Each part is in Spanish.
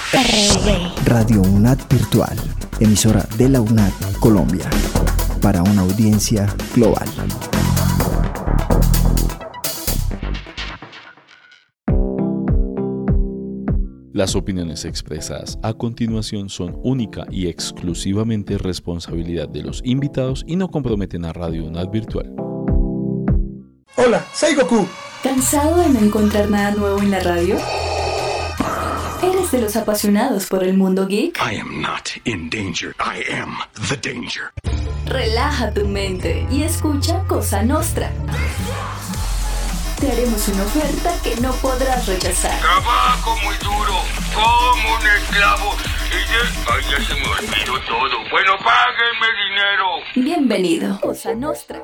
Radio UNAD Virtual, emisora de la UNAD Colombia, para una audiencia global. Las opiniones expresadas a continuación son única y exclusivamente responsabilidad de los invitados y no comprometen a Radio UNAD Virtual. Hola, soy Goku. ¿Cansado de no encontrar nada nuevo en la radio? ¿Eres de los apasionados por el mundo geek? I am not in danger. I am the danger. Relaja tu mente y escucha Cosa Nostra. Te haremos una oferta que no podrás rechazar. Trabajo muy duro, como un esclavo. Ay, ya se me olvidó todo. Bueno, páguenme dinero. Bienvenido, Cosa Nostra.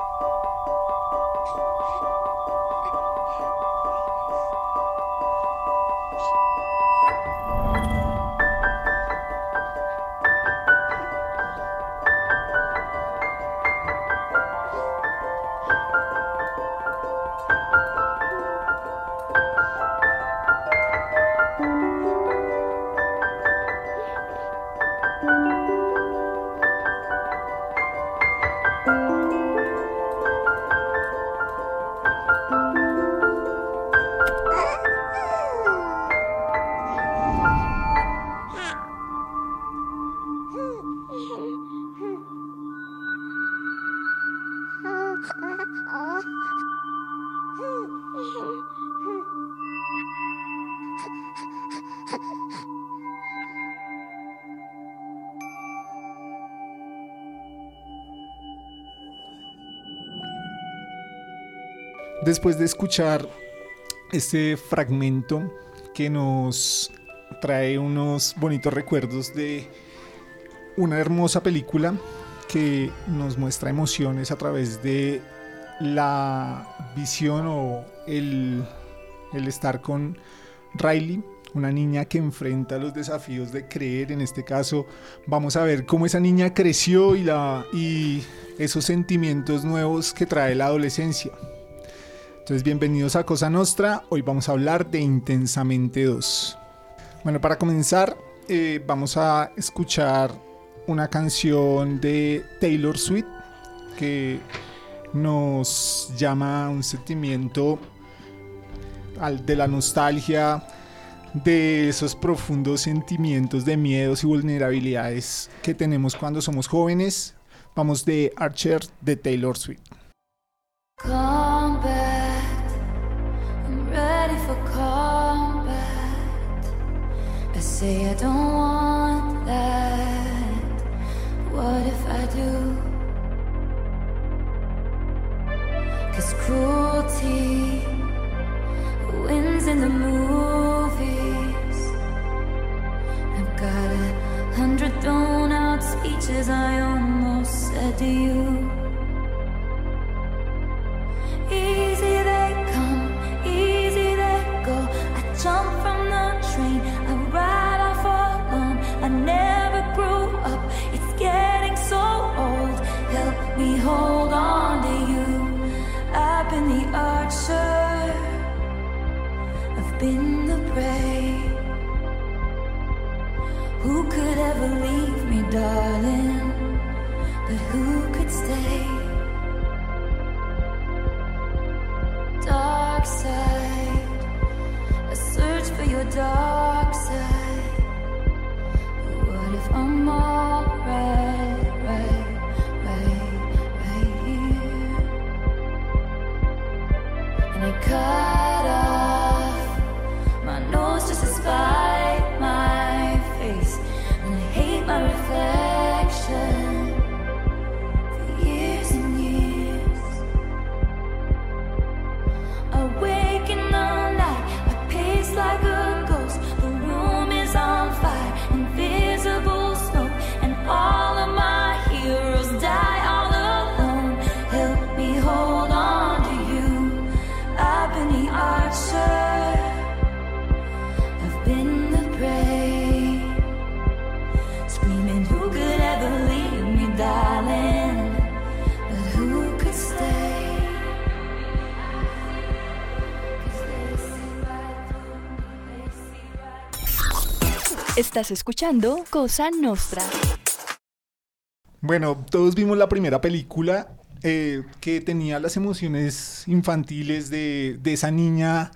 Después de escuchar este fragmento que nos trae unos bonitos recuerdos de una hermosa película que nos muestra emociones a través de la visión o el estar con Riley, una niña que enfrenta los desafíos de creer. En este caso vamos a ver cómo esa niña creció y esos sentimientos nuevos que trae la adolescencia. Entonces, bienvenidos a Cosa Nostra. Hoy vamos a hablar de Intensamente 2. Bueno, para comenzar, vamos a escuchar una canción de Taylor Swift que nos llama a un sentimiento de la nostalgia, de esos profundos sentimientos de miedos y vulnerabilidades que tenemos cuando somos jóvenes. Vamos de Archer de Taylor Swift. Ready for combat. I say I don't want that. What if I do? 'Cause cruelty wins in the movies. I've got 100 thrown out speeches I almost said to you. Easy they come, easy they go. I jump from the train, I ride off alone. I never grew up, it's getting so old. Help me hold on to you. I've been the archer, I've been the prey. Who could ever leave me, darling? But who could stay? Dark side, I search for your dark side. What if I'm alright, right here? And I cut off my nose just to spite my face, and I hate my reflection for years and years. Awake in the night, I pace like a ghost. The room is on fire, invisible smoke, and all Estás escuchando Cosa Nostra. Bueno, todos vimos la primera película que tenía las emociones infantiles de esa niña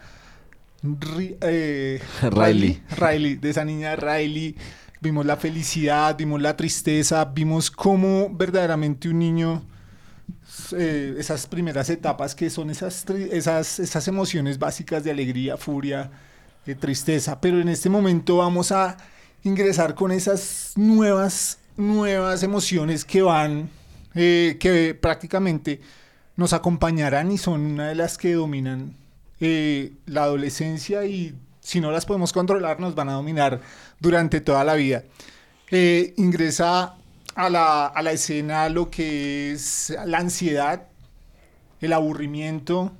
Riley, de esa niña Riley. Vimos la felicidad, vimos la tristeza, vimos cómo verdaderamente un niño, esas primeras etapas que son esas emociones básicas de alegría, furia, tristeza. Pero en este momento vamos a ingresar con esas nuevas emociones que van, que prácticamente nos acompañarán y son una de las que dominan la adolescencia, y si no las podemos controlar nos van a dominar durante toda la vida. Ingresa a la escena lo que es la ansiedad, el aburrimiento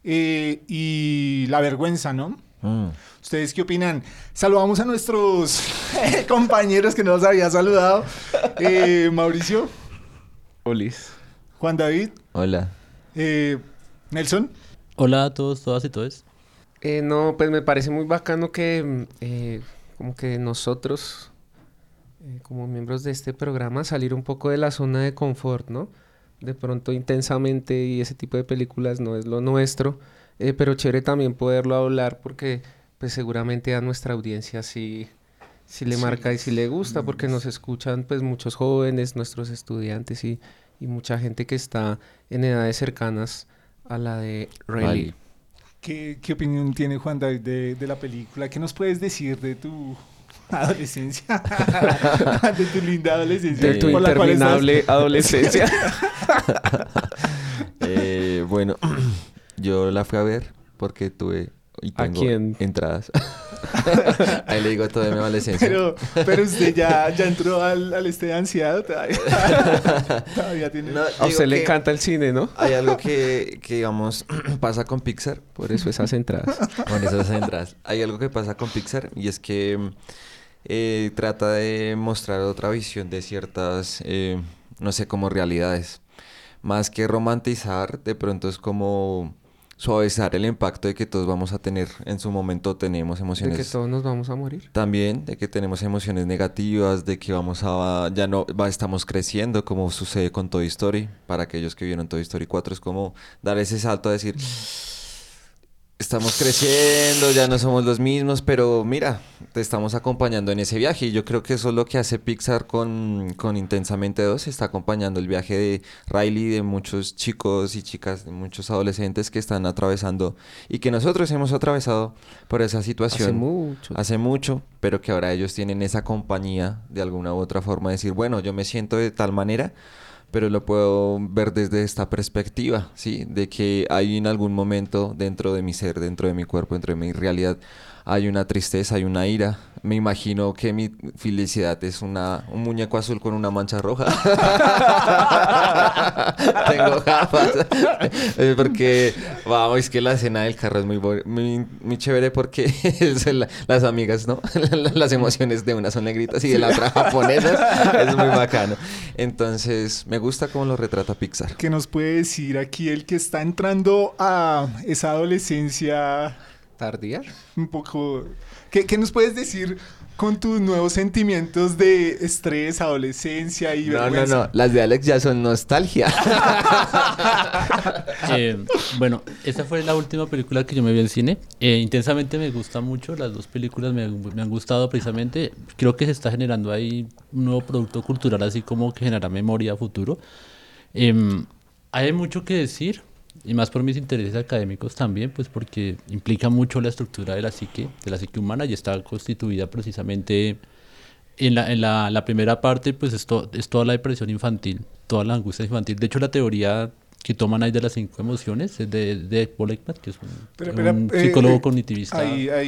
y la vergüenza, ¿no? ¿Ustedes qué opinan? Saludamos a nuestros compañeros que no nos habían saludado. Mauricio. Olis. Juan David. Hola. Nelson. Hola a todos, todas y todos. No, pues me parece muy bacano que como que nosotros, como miembros de este programa, salir un poco de la zona de confort, ¿no? De pronto Intensamente y ese tipo de películas no es lo nuestro, pero chévere también poderlo hablar porque pues seguramente a nuestra audiencia sí le marca y sí le gusta, porque nos escuchan pues muchos jóvenes, nuestros estudiantes y mucha gente que está en edades cercanas a la de Riley. ¿Qué opinión tiene Juan David de la película? ¿Qué nos puedes decir de tu adolescencia? De tu linda adolescencia. De tu interminable adolescencia. Bueno, yo la fui a ver porque tuve y tengo entradas. Ahí le digo todo de mi adolescencia. Pero usted ya entró al de ansiedad todavía tiene. No, a usted le encanta el cine, ¿no? Hay algo que digamos pasa con Pixar. Por eso esas entradas. Con esas entradas. Hay algo que pasa con Pixar y es que trata de mostrar otra visión de ciertas, no sé, como realidades. Más que romantizar, de pronto es como suavizar el impacto de que todos vamos a tener, en su momento tenemos emociones. De que todos nos vamos a morir. También, de que tenemos emociones negativas, de que estamos creciendo, como sucede con Toy Story. Para aquellos que vieron Toy Story 4, es como dar ese salto a decir, estamos creciendo, ya no somos los mismos, pero mira, te estamos acompañando en ese viaje. Y yo creo que eso es lo que hace Pixar con Intensamente 2. Está acompañando el viaje de Riley, de muchos chicos y chicas, de muchos adolescentes que están atravesando y que nosotros hemos atravesado por esa situación. Hace mucho, pero que ahora ellos tienen esa compañía de alguna u otra forma de decir, bueno, yo me siento de tal manera, pero lo puedo ver desde esta perspectiva, ¿sí? De que hay en algún momento dentro de mi ser, dentro de mi cuerpo, dentro de mi realidad, hay una tristeza, hay una ira. Me imagino que mi felicidad es un muñeco azul con una mancha roja. Tengo gafas. Porque, wow, es que la escena del carro es muy chévere porque las amigas, ¿no? Las emociones de una son negritas y de la otra japonesas. Es muy bacano. Entonces, me gusta cómo lo retrata Pixar. ¿Qué nos puede decir aquí el que está entrando a esa adolescencia tardía? Un poco. ¿Qué nos puedes decir con tus nuevos sentimientos de estrés, adolescencia y vergüenza? No. Las de Alex ya son nostalgia. Bueno, esa fue la última película que yo me vi en cine. Intensamente me gusta mucho. Las dos películas me han gustado precisamente. Creo que se está generando ahí un nuevo producto cultural, así como que genera memoria a futuro. Hay mucho que decir. Y más por mis intereses académicos también, pues porque implica mucho la estructura de la psique humana, y está constituida precisamente en la primera parte, pues es toda la depresión infantil, toda la angustia infantil. De hecho, la teoría que toman ahí de las 5 emociones es de Paul Ekman, que es un psicólogo cognitivista.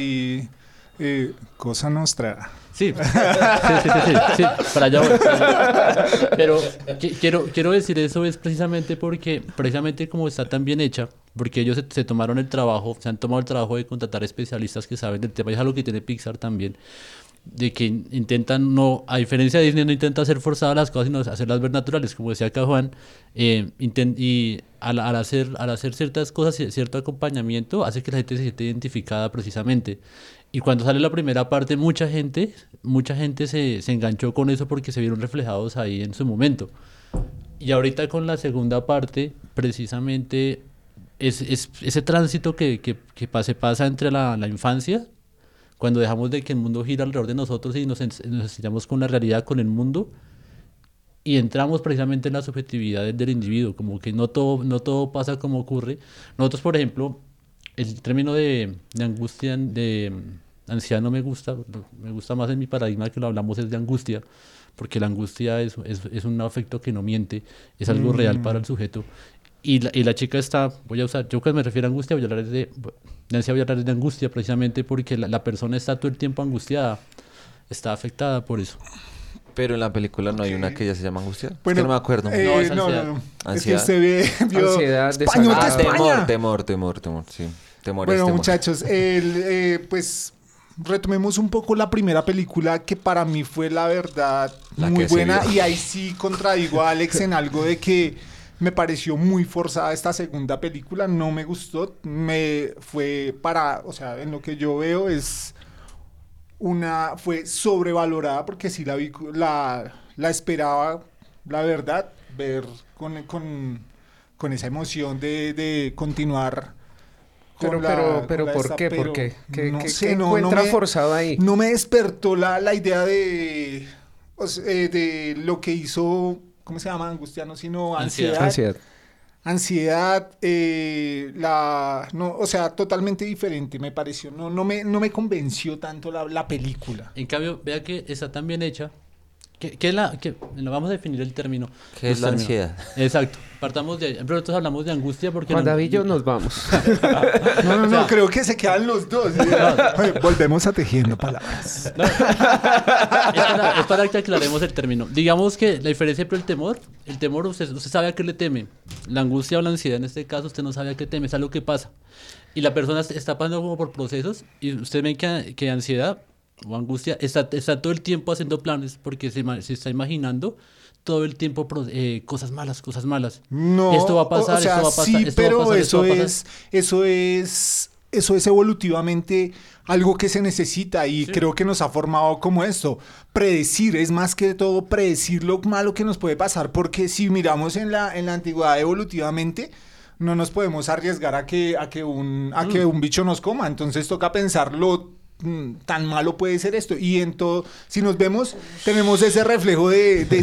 Cosa Nostra. Sí, para allá voy. Pero quiero decir eso es precisamente como está tan bien hecha, porque ellos se han tomado el trabajo de contratar especialistas que saben del tema, y es algo que tiene Pixar también, de que intentan, a diferencia de Disney, no intenta hacer forzadas las cosas, sino hacerlas ver naturales, como decía acá Juan, y al hacer ciertas cosas, cierto acompañamiento, hace que la gente se siente identificada precisamente. Y cuando sale la primera parte, mucha gente mucha gente se enganchó con eso porque se vieron reflejados ahí en su momento. Y ahorita con la segunda parte, precisamente, es ese tránsito que se pasa entre la infancia, cuando dejamos de que el mundo gira alrededor de nosotros y nos estrellamos con la realidad, con el mundo, y entramos precisamente en la subjetividad del individuo, como que no todo pasa como ocurre. Nosotros, por ejemplo, el término de angustia, de ansiedad no me gusta más en mi paradigma que lo hablamos es de angustia, porque la angustia es un afecto que no miente, es algo real para el sujeto. Y la chica está, yo cuando me refiero a angustia, voy a hablar de ansiedad, voy a hablar de angustia precisamente porque la persona está todo el tiempo angustiada, está afectada por eso. Pero en la película no hay una que ya se llama angustia. Bueno, es que no me acuerdo. No, es ansiedad. no. Ansiedad. Es que usted vio Ansiedad, Español de España. Temor, sí. Temor Bueno, es temor. muchachos, pues retomemos un poco la primera película que para mí fue la verdad La muy que se buena, vio. y ahí sí contradigo a Alex en algo de que me pareció muy forzada esta segunda película, no me gustó, en lo que yo veo fue sobrevalorada porque sí la esperaba, la verdad, ver con esa emoción de continuar. Pero con ¿por esta, qué? pero ¿Por qué? ¿Qué no sé, encuentra forzado ahí? No me despertó la idea de lo que hizo, ¿cómo se llama? Angustia, no, sino ansiedad. Ansiedad, totalmente diferente me pareció. No me convenció tanto la película. En cambio, vea que está tan bien hecha que vamos a definir el término. ¿Qué es la ansiedad? Exacto. Partamos de ahí. Pero nosotros hablamos de angustia porque... Juan David y yo nos vamos. No, O sea, creo que se quedan los dos. Oye, volvemos a tejiendo palabras. Es para que aclaremos el término. Digamos que la diferencia entre el temor usted sabe a qué le teme. La angustia o la ansiedad en este caso usted no sabe a qué teme, es algo que pasa. Y la persona está pasando como por procesos y usted ve que ansiedad o angustia está todo el tiempo haciendo planes porque se está imaginando todo el tiempo cosas malas. No, esto va a pasar, esto va a pasar. Sí, pero eso es evolutivamente algo que se necesita y creo que nos ha formado como esto. Predecir, es más que todo predecir lo malo que nos puede pasar, porque si miramos en la antigüedad evolutivamente, no nos podemos arriesgar a que un bicho nos coma, entonces toca pensarlo. Tan malo puede ser esto, y en todo, si nos vemos, tenemos ese reflejo de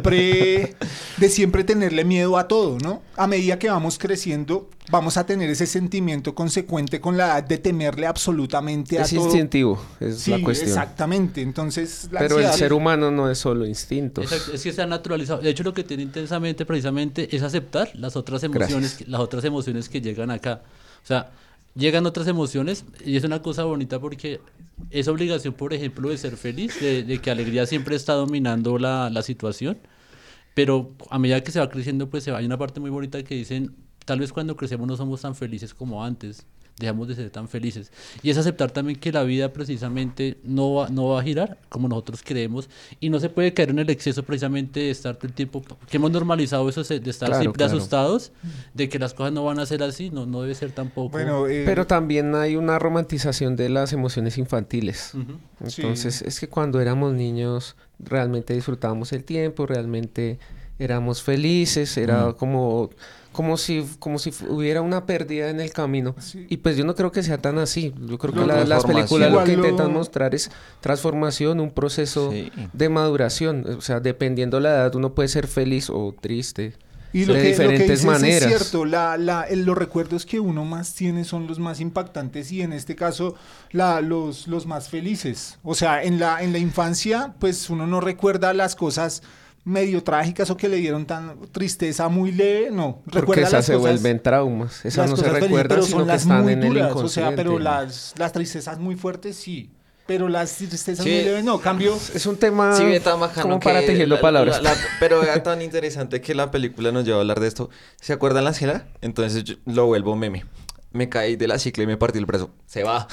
siempre tenerle miedo a todo, ¿no? A medida que vamos creciendo, vamos a tener ese sentimiento consecuente con la edad de temerle absolutamente a todo. Es instintivo, es la cuestión. Exactamente, entonces pero el ser humano no es solo instintos. Exacto, es que se ha naturalizado. De hecho, lo que tiene intensamente precisamente es aceptar las otras emociones que llegan acá. O sea, llegan otras emociones y es una cosa bonita porque es obligación, por ejemplo, de ser feliz, de que alegría siempre está dominando la situación, pero a medida que se va creciendo, pues hay una parte muy bonita que dicen, tal vez cuando crecemos no somos tan felices como antes, dejamos de ser tan felices. Y es aceptar también que la vida precisamente no va a girar como nosotros creemos y no se puede caer en el exceso precisamente de estar todo el tiempo, que hemos normalizado eso de estar siempre asustados, de que las cosas no van a ser así, no debe ser tampoco. Bueno, pero también hay una romantización de las emociones infantiles. Entonces, es que cuando éramos niños realmente disfrutábamos el tiempo, realmente éramos felices, era como si hubiera una pérdida en el camino. Sí. Y pues yo no creo que sea tan así. Yo creo que las películas lo que intentan mostrar es transformación, un proceso de maduración. O sea, dependiendo la edad, uno puede ser feliz o triste. Y de diferentes maneras. Es cierto, los recuerdos que uno más tiene son los más impactantes y en este caso los más felices. O sea, en la infancia, pues uno no recuerda las cosas medio trágicas o que le dieron tan tristeza muy leve, no. Porque esas se vuelven traumas. Esas no se recuerdan, sino que están en el inconsciente. O sea, pero las tristezas muy fuertes sí. Pero las tristezas muy leves no. Cambio... Es un tema tan bacano como para tejiendo palabras. Pero era tan interesante que la película nos lleva a hablar de esto. ¿Se acuerdan la escena? Entonces lo vuelvo meme. me caí de la cicla y me partí el brazo. Se va.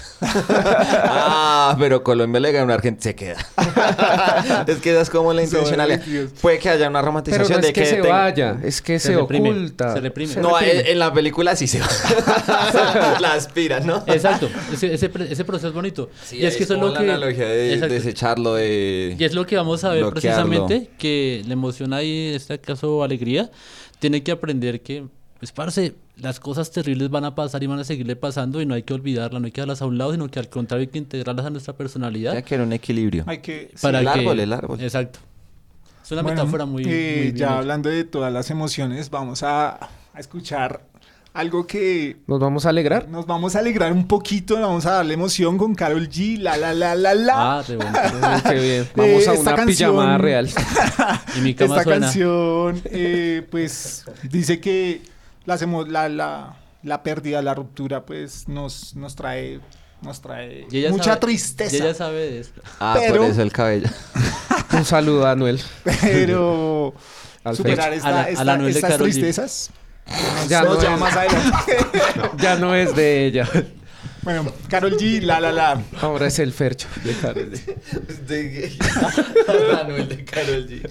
Pero Colombia le gana a Argentina. Se queda. Es que esa es como la intencionalidad. Puede que haya una romantización pero no es de que se vaya, es que se oculta. Se reprime. No, en la película sí se va. La aspira, ¿no? Exacto. Ese proceso es bonito. Sí, y es que eso es lo la que... analogía de Exacto. desecharlo, de... Y es lo que vamos a ver bloquearlo. precisamente, que la emoción ahí, en este caso alegría, tiene que aprender que, pues, parce, las cosas terribles van a pasar y van a seguirle pasando y no hay que olvidarlas, no hay que darlas a un lado, sino que al contrario hay que integrarlas a nuestra personalidad. Ya que era un equilibrio. Hay que... Para el que... árbol, el árbol. Exacto. Es una Bueno, metáfora muy bien ya hecha. hablando de todas las emociones, vamos a escuchar algo que ¿Nos vamos a alegrar? nos vamos a alegrar un poquito, vamos a darle emoción con Karol G, la. Ah, re bueno. Qué bien. Vamos a esta una canción- pijamada real. Y mi cama Esta suena. canción, pues, dice que la pérdida, la ruptura, pues, nos trae Y ella mucha sabe- tristeza. Y ella sabe de esto. pero- Por eso el cabello. Un saludo a Anuel. Pero Al superar Fecho. a la Anuel de estas Karol G. tristezas Ya nos no lleva es- más adelante. Ya no es de ella. Bueno, Karol G, la. Ahora es el Fercho de Karol G. Manuel de Karol G.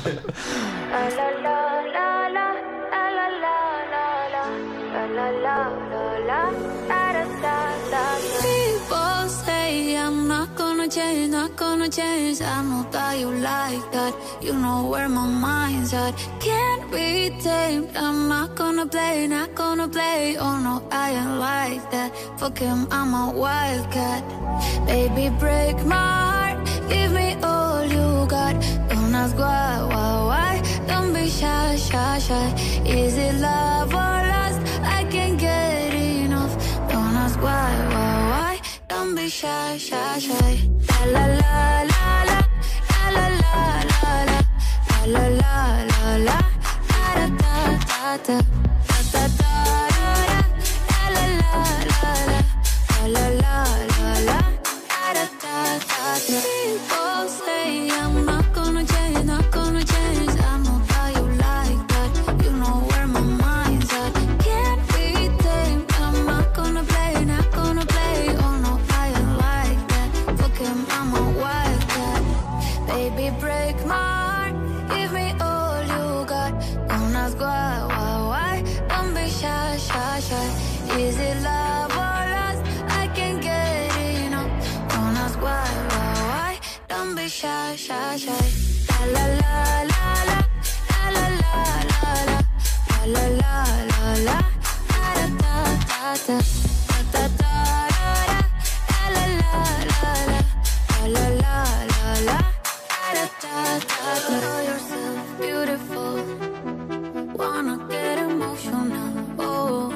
People say I'm not gonna change, not gonna change. I know that you like that. You know where my mind's at. Can't be tamed. I'm not gonna play, not gonna play. Oh no, I ain't like that. Fuck him, I'm a wildcat. Baby, break my heart. Give me all you got. Don't ask why. Don't be shy, shy, shy. Is it love or lust? I can't get enough. Don't ask why. Don't be shy, shy, shy. La la la la la la la la la la la la la da da da da da da da la la la la la la la la da da da da. People say I'm not gonna change, not gonna change. I know that you like that. You know where my mind's at. Can't be tamed. I'm not gonna play, not gonna play. Oh no, I ain't like that. Fuck him, I'm a wildcat. Baby, break my heart. Give me all you got. Don't ask why. Don't be shy, shy, shy. Is it love or lust? I can't get enough. Don't ask why. Don't be shy, shy, shy. La la la la la la la la la la la la la da da da da da da da la la la la la la la la da da da da. Know yourself beautiful. Wanna get emotional. Oh,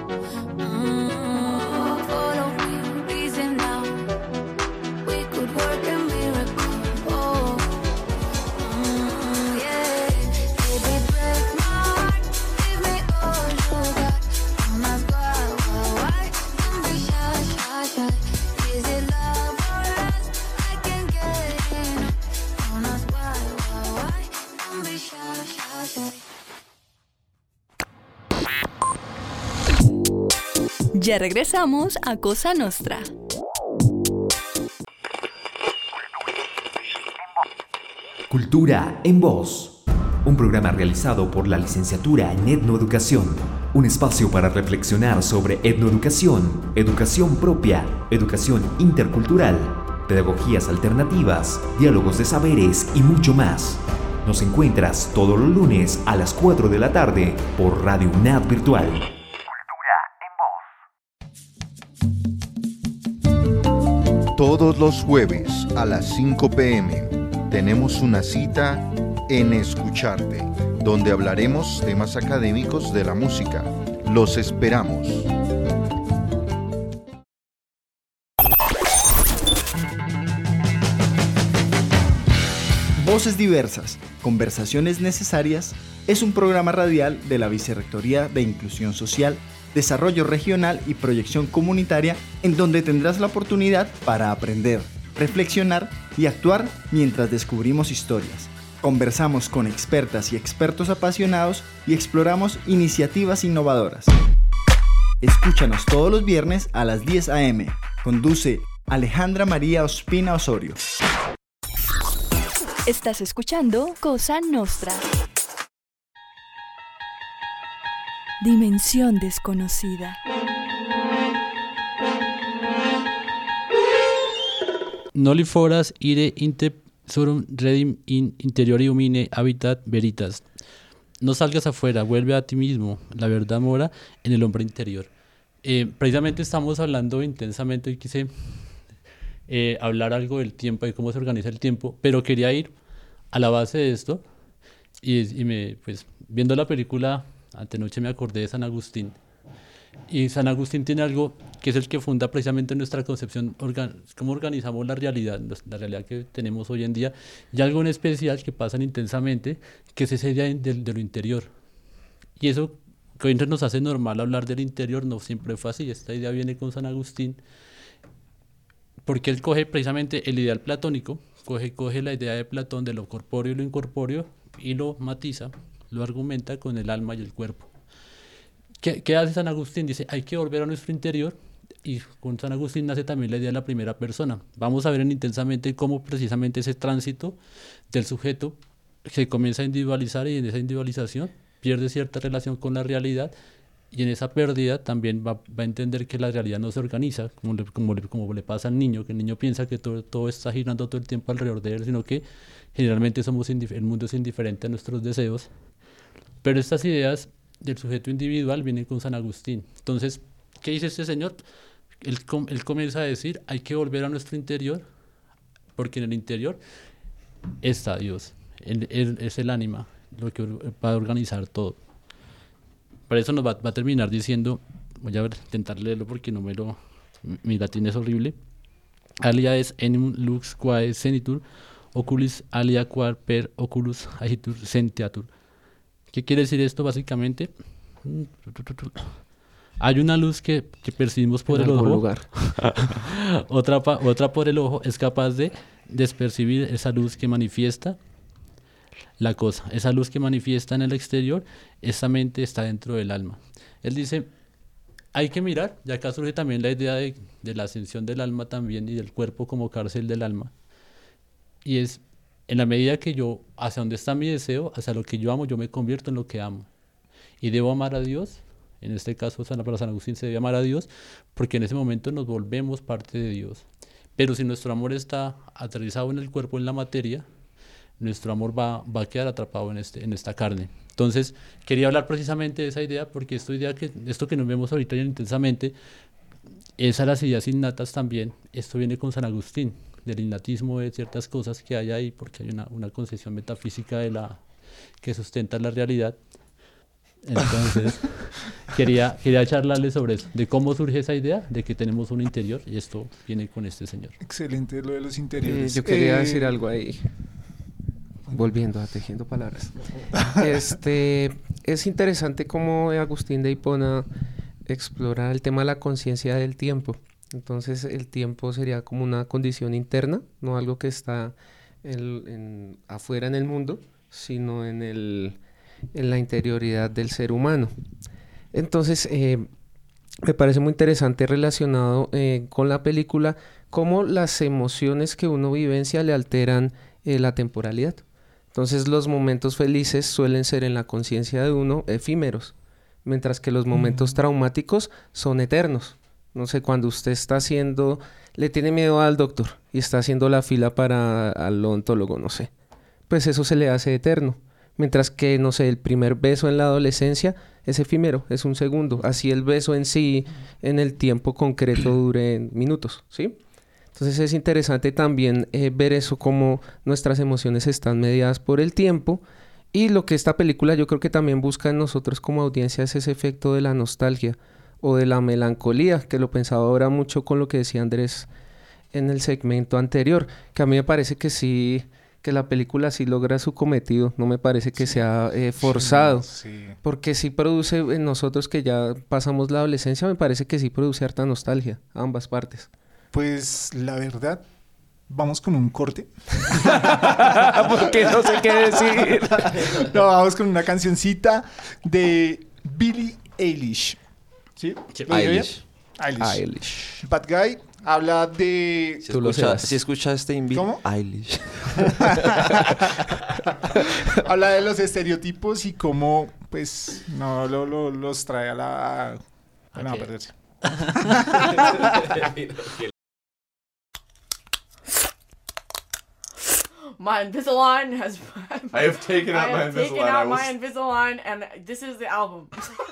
follow me, reason now. We could work a miracle. Oh, yeah. Baby, break my heart. Give me all you got. Don't ask why. Don't be shy, shy, shy. Is it love or lust? I can't get enough. Don't ask why. Don't be shy, shy, shy. Ya regresamos a Cosa Nostra. Cultura en Voz, un programa realizado por la licenciatura en Etnoeducación, un espacio para reflexionar sobre etnoeducación, educación propia, educación intercultural, pedagogías alternativas, diálogos de saberes y mucho más. Nos encuentras todos los lunes a las 4 de la tarde por Radio UNAD Virtual. Todos los jueves a las 5 p.m. tenemos una cita en Escucharte, donde hablaremos temas académicos de la música. Los esperamos. Voces diversas, conversaciones necesarias, es un programa radial de la Vicerrectoría de Inclusión Social, Desarrollo Regional y Proyección Comunitaria, en donde tendrás la oportunidad para aprender, reflexionar y actuar mientras descubrimos historias. Conversamos con expertas y expertos apasionados y exploramos iniciativas innovadoras. Escúchanos todos los viernes a las 10 a.m. Conduce Alejandra María Ospina Osorio. Estás escuchando Cosa Nostra. Dimensión desconocida. Noli foras ire surum redim in interiorium mine habitat veritas. No salgas afuera, vuelve a ti mismo. La verdad mora en el hombre interior. Precisamente estamos hablando intensamente y quise hablar algo del tiempo y cómo se organiza el tiempo, pero quería ir a la base de esto y pues viendo la película antenoche me acordé de San Agustín. Y San Agustín tiene algo que es el que funda precisamente nuestra concepción, cómo organizamos la realidad que tenemos hoy en día, y algo en especial que pasan intensamente, que es esa idea de lo interior. Y eso que hoy nos hace normal hablar del interior, no siempre fue así. Esta idea viene con San Agustín, porque él coge precisamente el ideal platónico, coge la idea de Platón de lo corpóreo y lo incorpóreo, y lo matiza, lo argumenta con el alma y el cuerpo. ¿Qué hace San Agustín? Dice, hay que volver a nuestro interior, y con San Agustín nace también la idea de la primera persona. Vamos a ver intensamente cómo precisamente ese tránsito del sujeto se comienza a individualizar, y en esa individualización pierde cierta relación con la realidad, y en esa pérdida también va a entender que la realidad no se organiza, como le pasa al niño, que el niño piensa que todo está girando todo el tiempo alrededor de él, sino que generalmente el mundo es indiferente a nuestros deseos. Pero estas ideas del sujeto individual vienen con San Agustín. Entonces, ¿qué dice este señor? Él comienza a decir, hay que volver a nuestro interior, porque en el interior está Dios, es el ánima, lo que va a organizar todo. Para eso nos va a terminar diciendo, voy a intentar leerlo porque mi latín es horrible. Alia es enum lux quae senitur, oculis alia quar per oculus agitur sentiatur. ¿Qué quiere decir esto básicamente? Hay una luz que percibimos por el ojo. Lugar. otra por el ojo es capaz de despercibir esa luz que manifiesta la cosa. Esa luz que manifiesta en el exterior, esa mente está dentro del alma. Él dice, hay que mirar, y acá surge también la idea de la ascensión del alma también, y del cuerpo como cárcel del alma. Y es, en la medida que yo, hacia donde está mi deseo, hacia lo que yo amo, yo me convierto en lo que amo. Y debo amar a Dios. En este caso, para San Agustín se debe amar a Dios, porque en ese momento nos volvemos parte de Dios. Pero si nuestro amor está aterrizado en el cuerpo, en la materia, nuestro amor va a quedar atrapado en esta carne. Entonces, quería hablar precisamente de esa idea, porque esto que nos vemos ahorita intensamente, esas las ideas innatas también, esto viene con San Agustín, del innatismo de ciertas cosas que hay ahí, porque hay una concepción metafísica que sustenta la realidad. Entonces, quería charlarle sobre eso, de cómo surge esa idea de que tenemos un interior, y esto viene con este señor. Excelente lo de los interiores. Yo quería decir algo ahí, volviendo a Tejiendo Palabras. Es interesante cómo Agustín de Hipona explora el tema de la conciencia del tiempo. Entonces, el tiempo sería como una condición interna, no algo que está afuera en el mundo, sino en la interioridad del ser humano. Entonces, me parece muy interesante relacionado con la película, cómo las emociones que uno vivencia le alteran la temporalidad. Entonces, los momentos felices suelen ser en la conciencia de uno efímeros, mientras que los momentos traumáticos son eternos. No sé, cuando usted le tiene miedo al doctor y está haciendo la fila al odontólogo, no sé, pues eso se le hace eterno. Mientras que, no sé, el primer beso en la adolescencia es efímero, es un segundo. Así el beso en sí, en el tiempo concreto, dure minutos, ¿sí? Entonces es interesante también ver eso, cómo nuestras emociones están mediadas por el tiempo. Y lo que esta película yo creo que también busca en nosotros como audiencia es ese efecto de la nostalgia o de la melancolía, que lo pensaba ahora mucho con lo que decía Andrés en el segmento anterior, que a mí me parece que sí, que la película sí logra su cometido, no me parece que sea forzado, porque sí produce en nosotros que ya pasamos la adolescencia, me parece que sí produce harta nostalgia, ambas partes. Pues la verdad, vamos con un corte. Porque no sé qué decir. No, vamos con una cancioncita de Billie Eilish. ¿Sí? ¿Lo dije bien? Eilish. Bad Guy habla de... Si escuchas este invito. ¿Cómo? Eilish. Habla de los estereotipos y cómo, pues, no los trae a la... No, a perderse. My Invisalign has... I have taken out my Invisalign. I have taken out my Invisalign, and this is the album.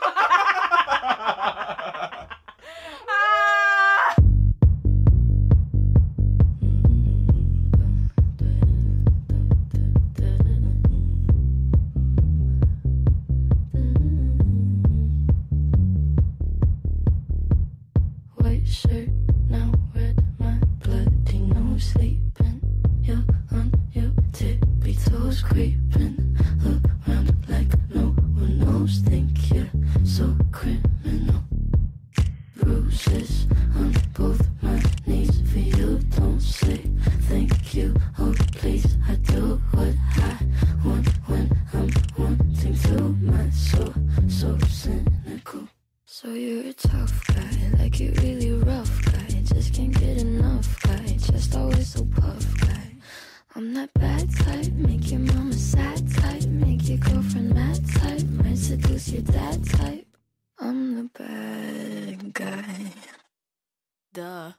White shirt, now red, my bloody nose sleeping. You're on your tippy toes creeping around like no one knows. Think you're so criminal. Bruises on both my knees for you. Don't say thank you, oh please. I do what I want when I'm wanting to. My soul so cynical. So you're a tough guy, like you really rough guy. Just can't get enough guy, just always so puff guy. I'm that bad type, make your mama sad type, make your girlfriend mad type, might seduce your dad type. I'm the bad guy. Duh.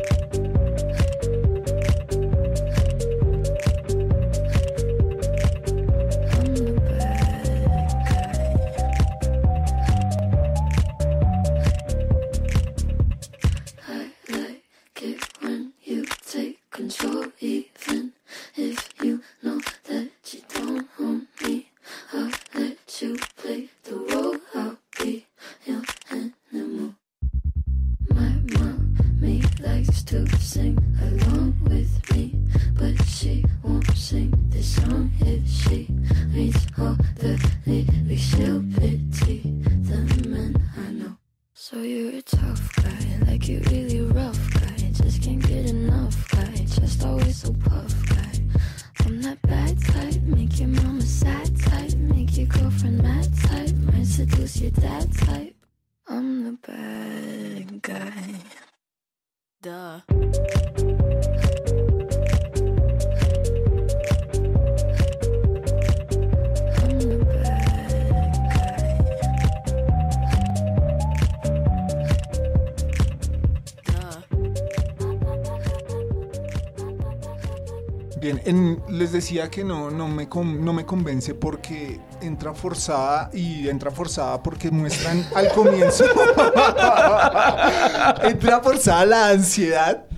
Control, even if you know that you don't own me. I'll let you play the role. I'll be your animal. My mommy likes to sing along with me, but she won't sing this song if she reads all the lyrics. She'll pity the men I know. So you're a tough guy, like you really rough guy. Just can't get enough guy, just always so puff guy. I'm that bad type, make your mama sad type, make your girlfriend mad type, might seduce your dad type. I'm the bad guy. Duh. Bien, les decía que no me convence porque entra forzada porque muestran al comienzo entra forzada la ansiedad.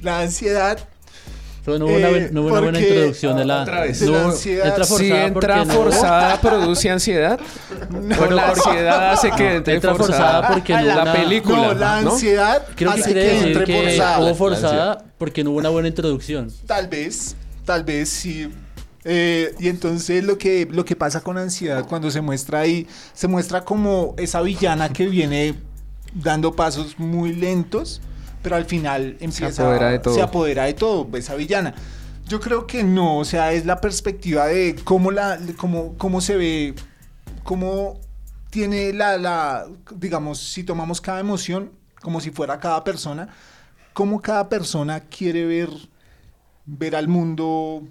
Pero no hubo una buena introducción de la ansiedad. Entra forzada produce ansiedad. Bueno, la ansiedad hace que entre forzada porque la película. No, la ansiedad creo que quiere decir que hubo forzada porque no hubo una buena introducción. Tal vez sí. Y entonces lo que pasa con ansiedad cuando se muestra ahí, se muestra como esa villana que viene dando pasos muy lentos, pero al final empieza se apodera de todo esa villana. Yo creo que no, o sea, es la perspectiva de cómo se ve, cómo tiene digamos, si tomamos cada emoción como si fuera cada persona, cómo cada persona quiere ver al mundo,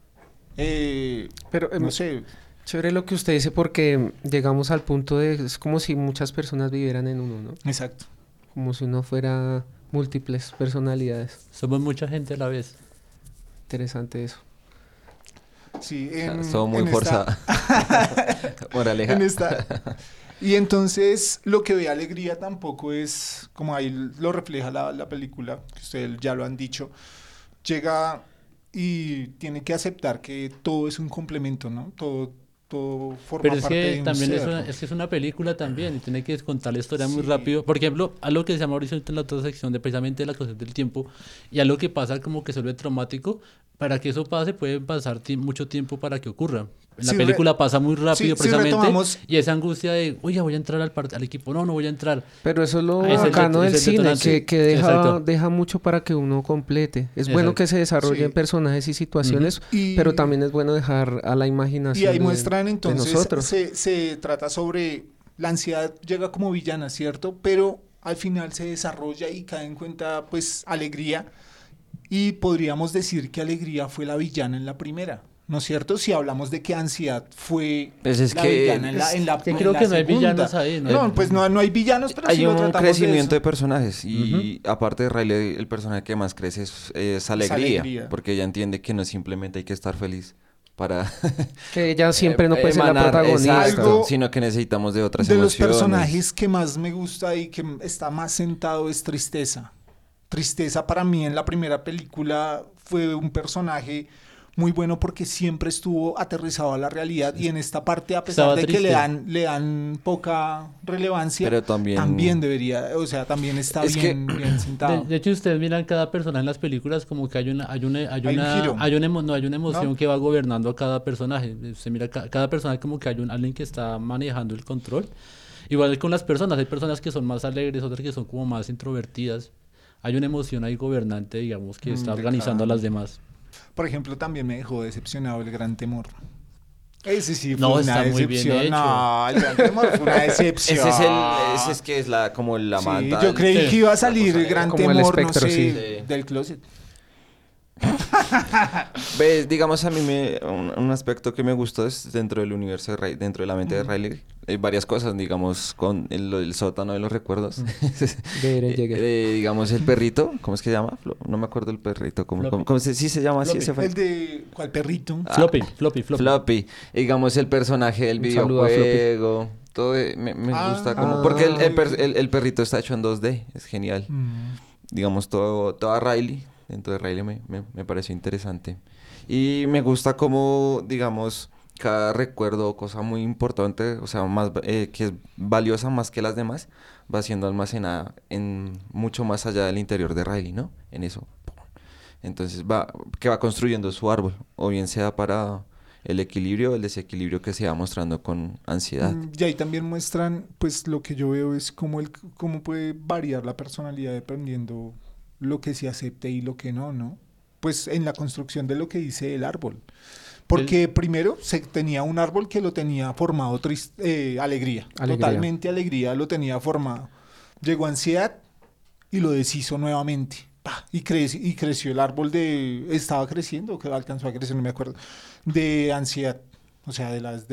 pero no sé. Chévere lo que usted dice porque llegamos al punto de es como si muchas personas vivieran en uno, ¿no? Exacto. Como si uno fuera múltiples personalidades. Somos mucha gente a la vez. Interesante eso. Sí, todo muy forzado. Moraleja. Y entonces lo que ve Alegría tampoco es, como ahí lo refleja la película, que ustedes ya lo han dicho, llega y tiene que aceptar que todo es un complemento, ¿no? Todo forma parte de un también ser. es una película también y tiene que contar la historia muy rápido. Por ejemplo, algo que decía Mauricio en la otra sección de precisamente la cuestión del tiempo y algo que pasa como que se vuelve traumático, para que eso pase puede pasar mucho tiempo para que ocurra. En la película pasa muy rápido precisamente y esa angustia de, oye, voy a entrar al equipo, no voy a entrar. Pero eso es lo bacano del cine, que deja mucho para que uno complete. Es bueno que se desarrollen personajes y situaciones, pero también es bueno dejar a la imaginación y ahí muestran de entonces, nosotros. Se trata sobre la ansiedad llega como villana, ¿cierto? Pero al final se desarrolla y cae en cuenta, pues, Alegría. Y podríamos decir que Alegría fue la villana en la primera, ¿no es cierto? Si hablamos de que Ansiedad fue pues es la que, villana en la que creo en la que no hay segunda. villanos ahí, ¿no? No, pues no hay villanos, pero hay sí lo un tratamos crecimiento de eso. personajes y aparte de Riley, el personaje que más crece es Alegría, Alegría. porque ella entiende que no simplemente hay que estar feliz para Que ella siempre no puede ser la emanar, protagonista. exacto, sino que necesitamos de otras De los emociones. personajes que más me gusta y que está más sentado es Tristeza. Tristeza para mí en la primera película fue un personaje muy bueno porque siempre estuvo aterrizado a la realidad y en esta parte, a pesar Estaba de que triste. le dan poca relevancia, Pero también debería, o sea, también está Es bien sentado. De hecho, ustedes miran cada personaje en las películas como que hay una emoción ¿No? que va gobernando a cada personaje. Se mira cada personaje como que hay alguien que está manejando el control. Igual con las personas, hay personas que son más alegres, otras que son como más introvertidas. Hay una emoción ahí gobernante, digamos, que está organizando a las demás. Por ejemplo, también me dejó decepcionado El Gran Temor. Ese sí fue No, una está muy bien decepción. hecho. No, El Gran Temor fue una decepción. Ese es que es como la Sí, manta. yo creí que iba a salir El Gran Como el Temor, espectro, no sé, sí. del closet. ¿Ves? Digamos a mí un aspecto que me gustó es dentro del universo de Riley, dentro de la mente de Riley. Hay varias cosas, digamos, con el sótano de los recuerdos. De Eren Yeager. Digamos, el perrito, ¿cómo es que se llama? No me acuerdo el perrito. Sí se llama así Floppy. ese fue. El de... ¿Cuál perrito? Floppy. Floppy. Digamos, el personaje del Un saludo a videojuego. Todo me gusta como... Porque el perrito está hecho en 2D. Es genial. Digamos, toda Riley. Dentro de Riley me pareció interesante. Y me gusta como, digamos, cada recuerdo o cosa muy importante, o sea, más que es valiosa más que las demás, va siendo almacenada en mucho más allá del interior de Riley, ¿no? En eso. Entonces va construyendo su árbol, o bien sea para el equilibrio o el desequilibrio que se va mostrando con Ansiedad. Y ahí también muestran, pues lo que yo veo es cómo puede variar la personalidad dependiendo lo que se acepte y lo que no, ¿no? Pues en la construcción de lo que dice el árbol. Porque primero se tenía un árbol que lo tenía formado alegría. Totalmente alegría lo tenía formado. Llegó Ansiedad y lo deshizo nuevamente. Y creció el árbol estaba creciendo, que alcanzó a crecer, no me acuerdo, de Ansiedad. O sea,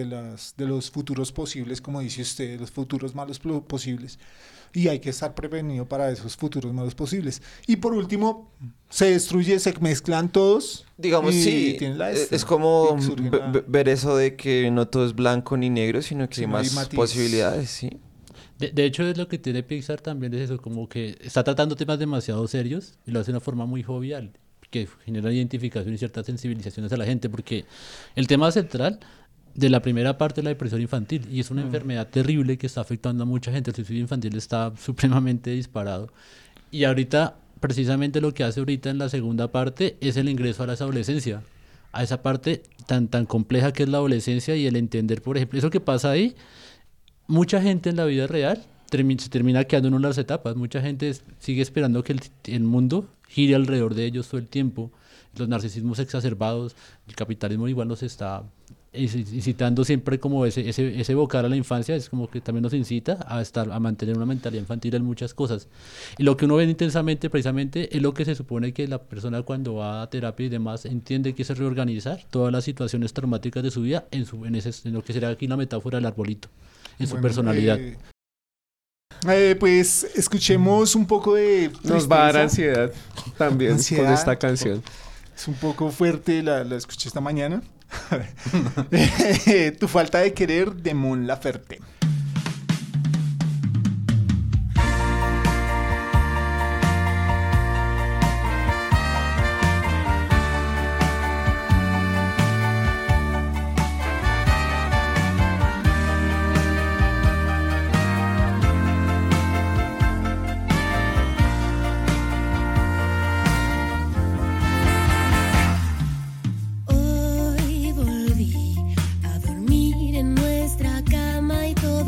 de los futuros posibles, como dice usted, los futuros malos posibles. Y hay que estar prevenido para esos futuros malos posibles. Y por último, se destruye, se mezclan todos. Digamos, sí, es como ver eso de que no todo es blanco ni negro, sino que hay más posibilidades, sí. De hecho, es lo que tiene Pixar también, es eso, como que está tratando temas demasiado serios y lo hace de una forma muy jovial, que genera identificación y ciertas sensibilizaciones a la gente, porque el tema central de la primera parte es la depresión infantil y es una enfermedad terrible que está afectando a mucha gente. El suicidio infantil está supremamente disparado y ahorita precisamente lo que hace ahorita en la segunda parte es el ingreso a la adolescencia, a esa parte tan compleja que es la adolescencia y el entender, por ejemplo, eso que pasa ahí. Mucha gente en la vida real se termina quedando en una de las etapas. Mucha gente sigue esperando que el mundo gire alrededor de ellos todo el tiempo. Los narcisismos exacerbados, el capitalismo igual nos está incitando siempre como ese evocar a la infancia, es como que también nos incita a mantener una mentalidad infantil en muchas cosas. Y lo que uno ve intensamente precisamente es lo que se supone que la persona cuando va a terapia y demás entiende que es reorganizar todas las situaciones traumáticas de su vida en lo que será aquí la metáfora del arbolito, en su personalidad. Pues escuchemos un poco de tristeza. Nos va a dar ansiedad también con esta canción. Es un poco fuerte, la escuché esta mañana. Tu falta de querer, de Mon Laferte. Hoy volví a dormir en nuestra cama y todo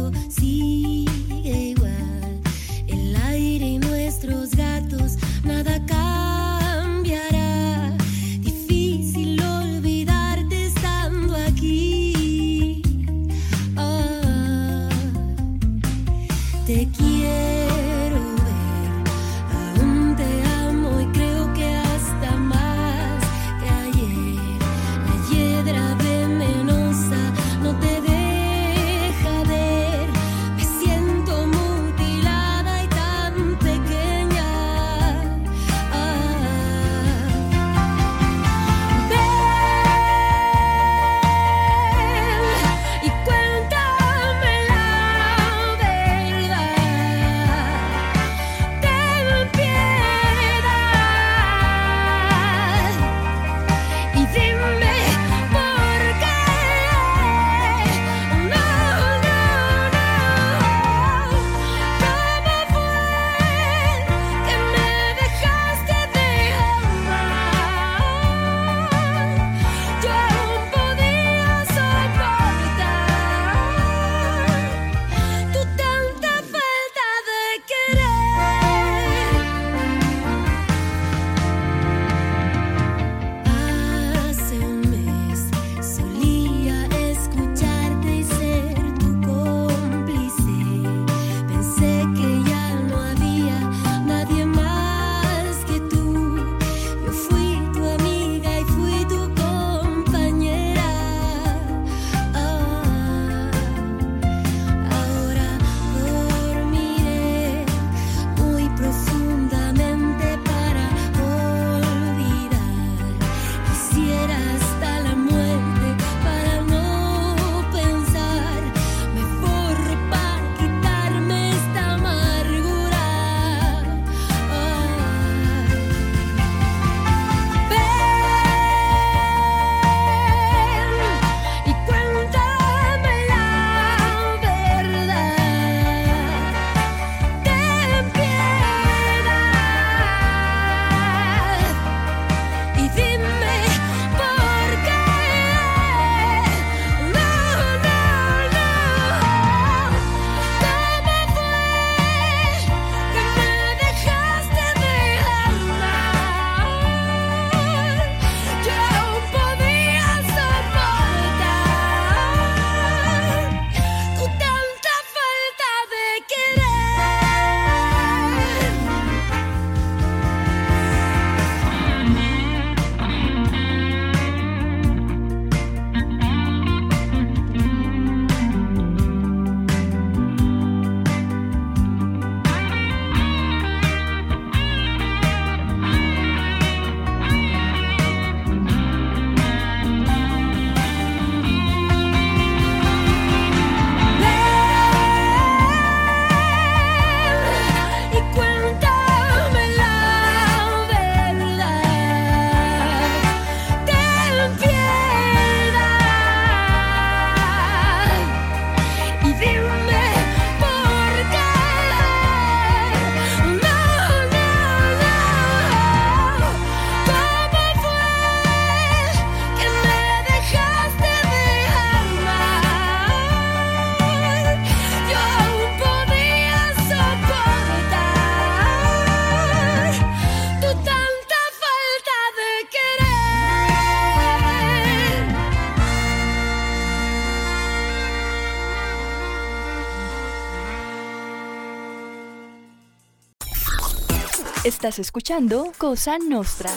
Estás escuchando Cosa Nostra.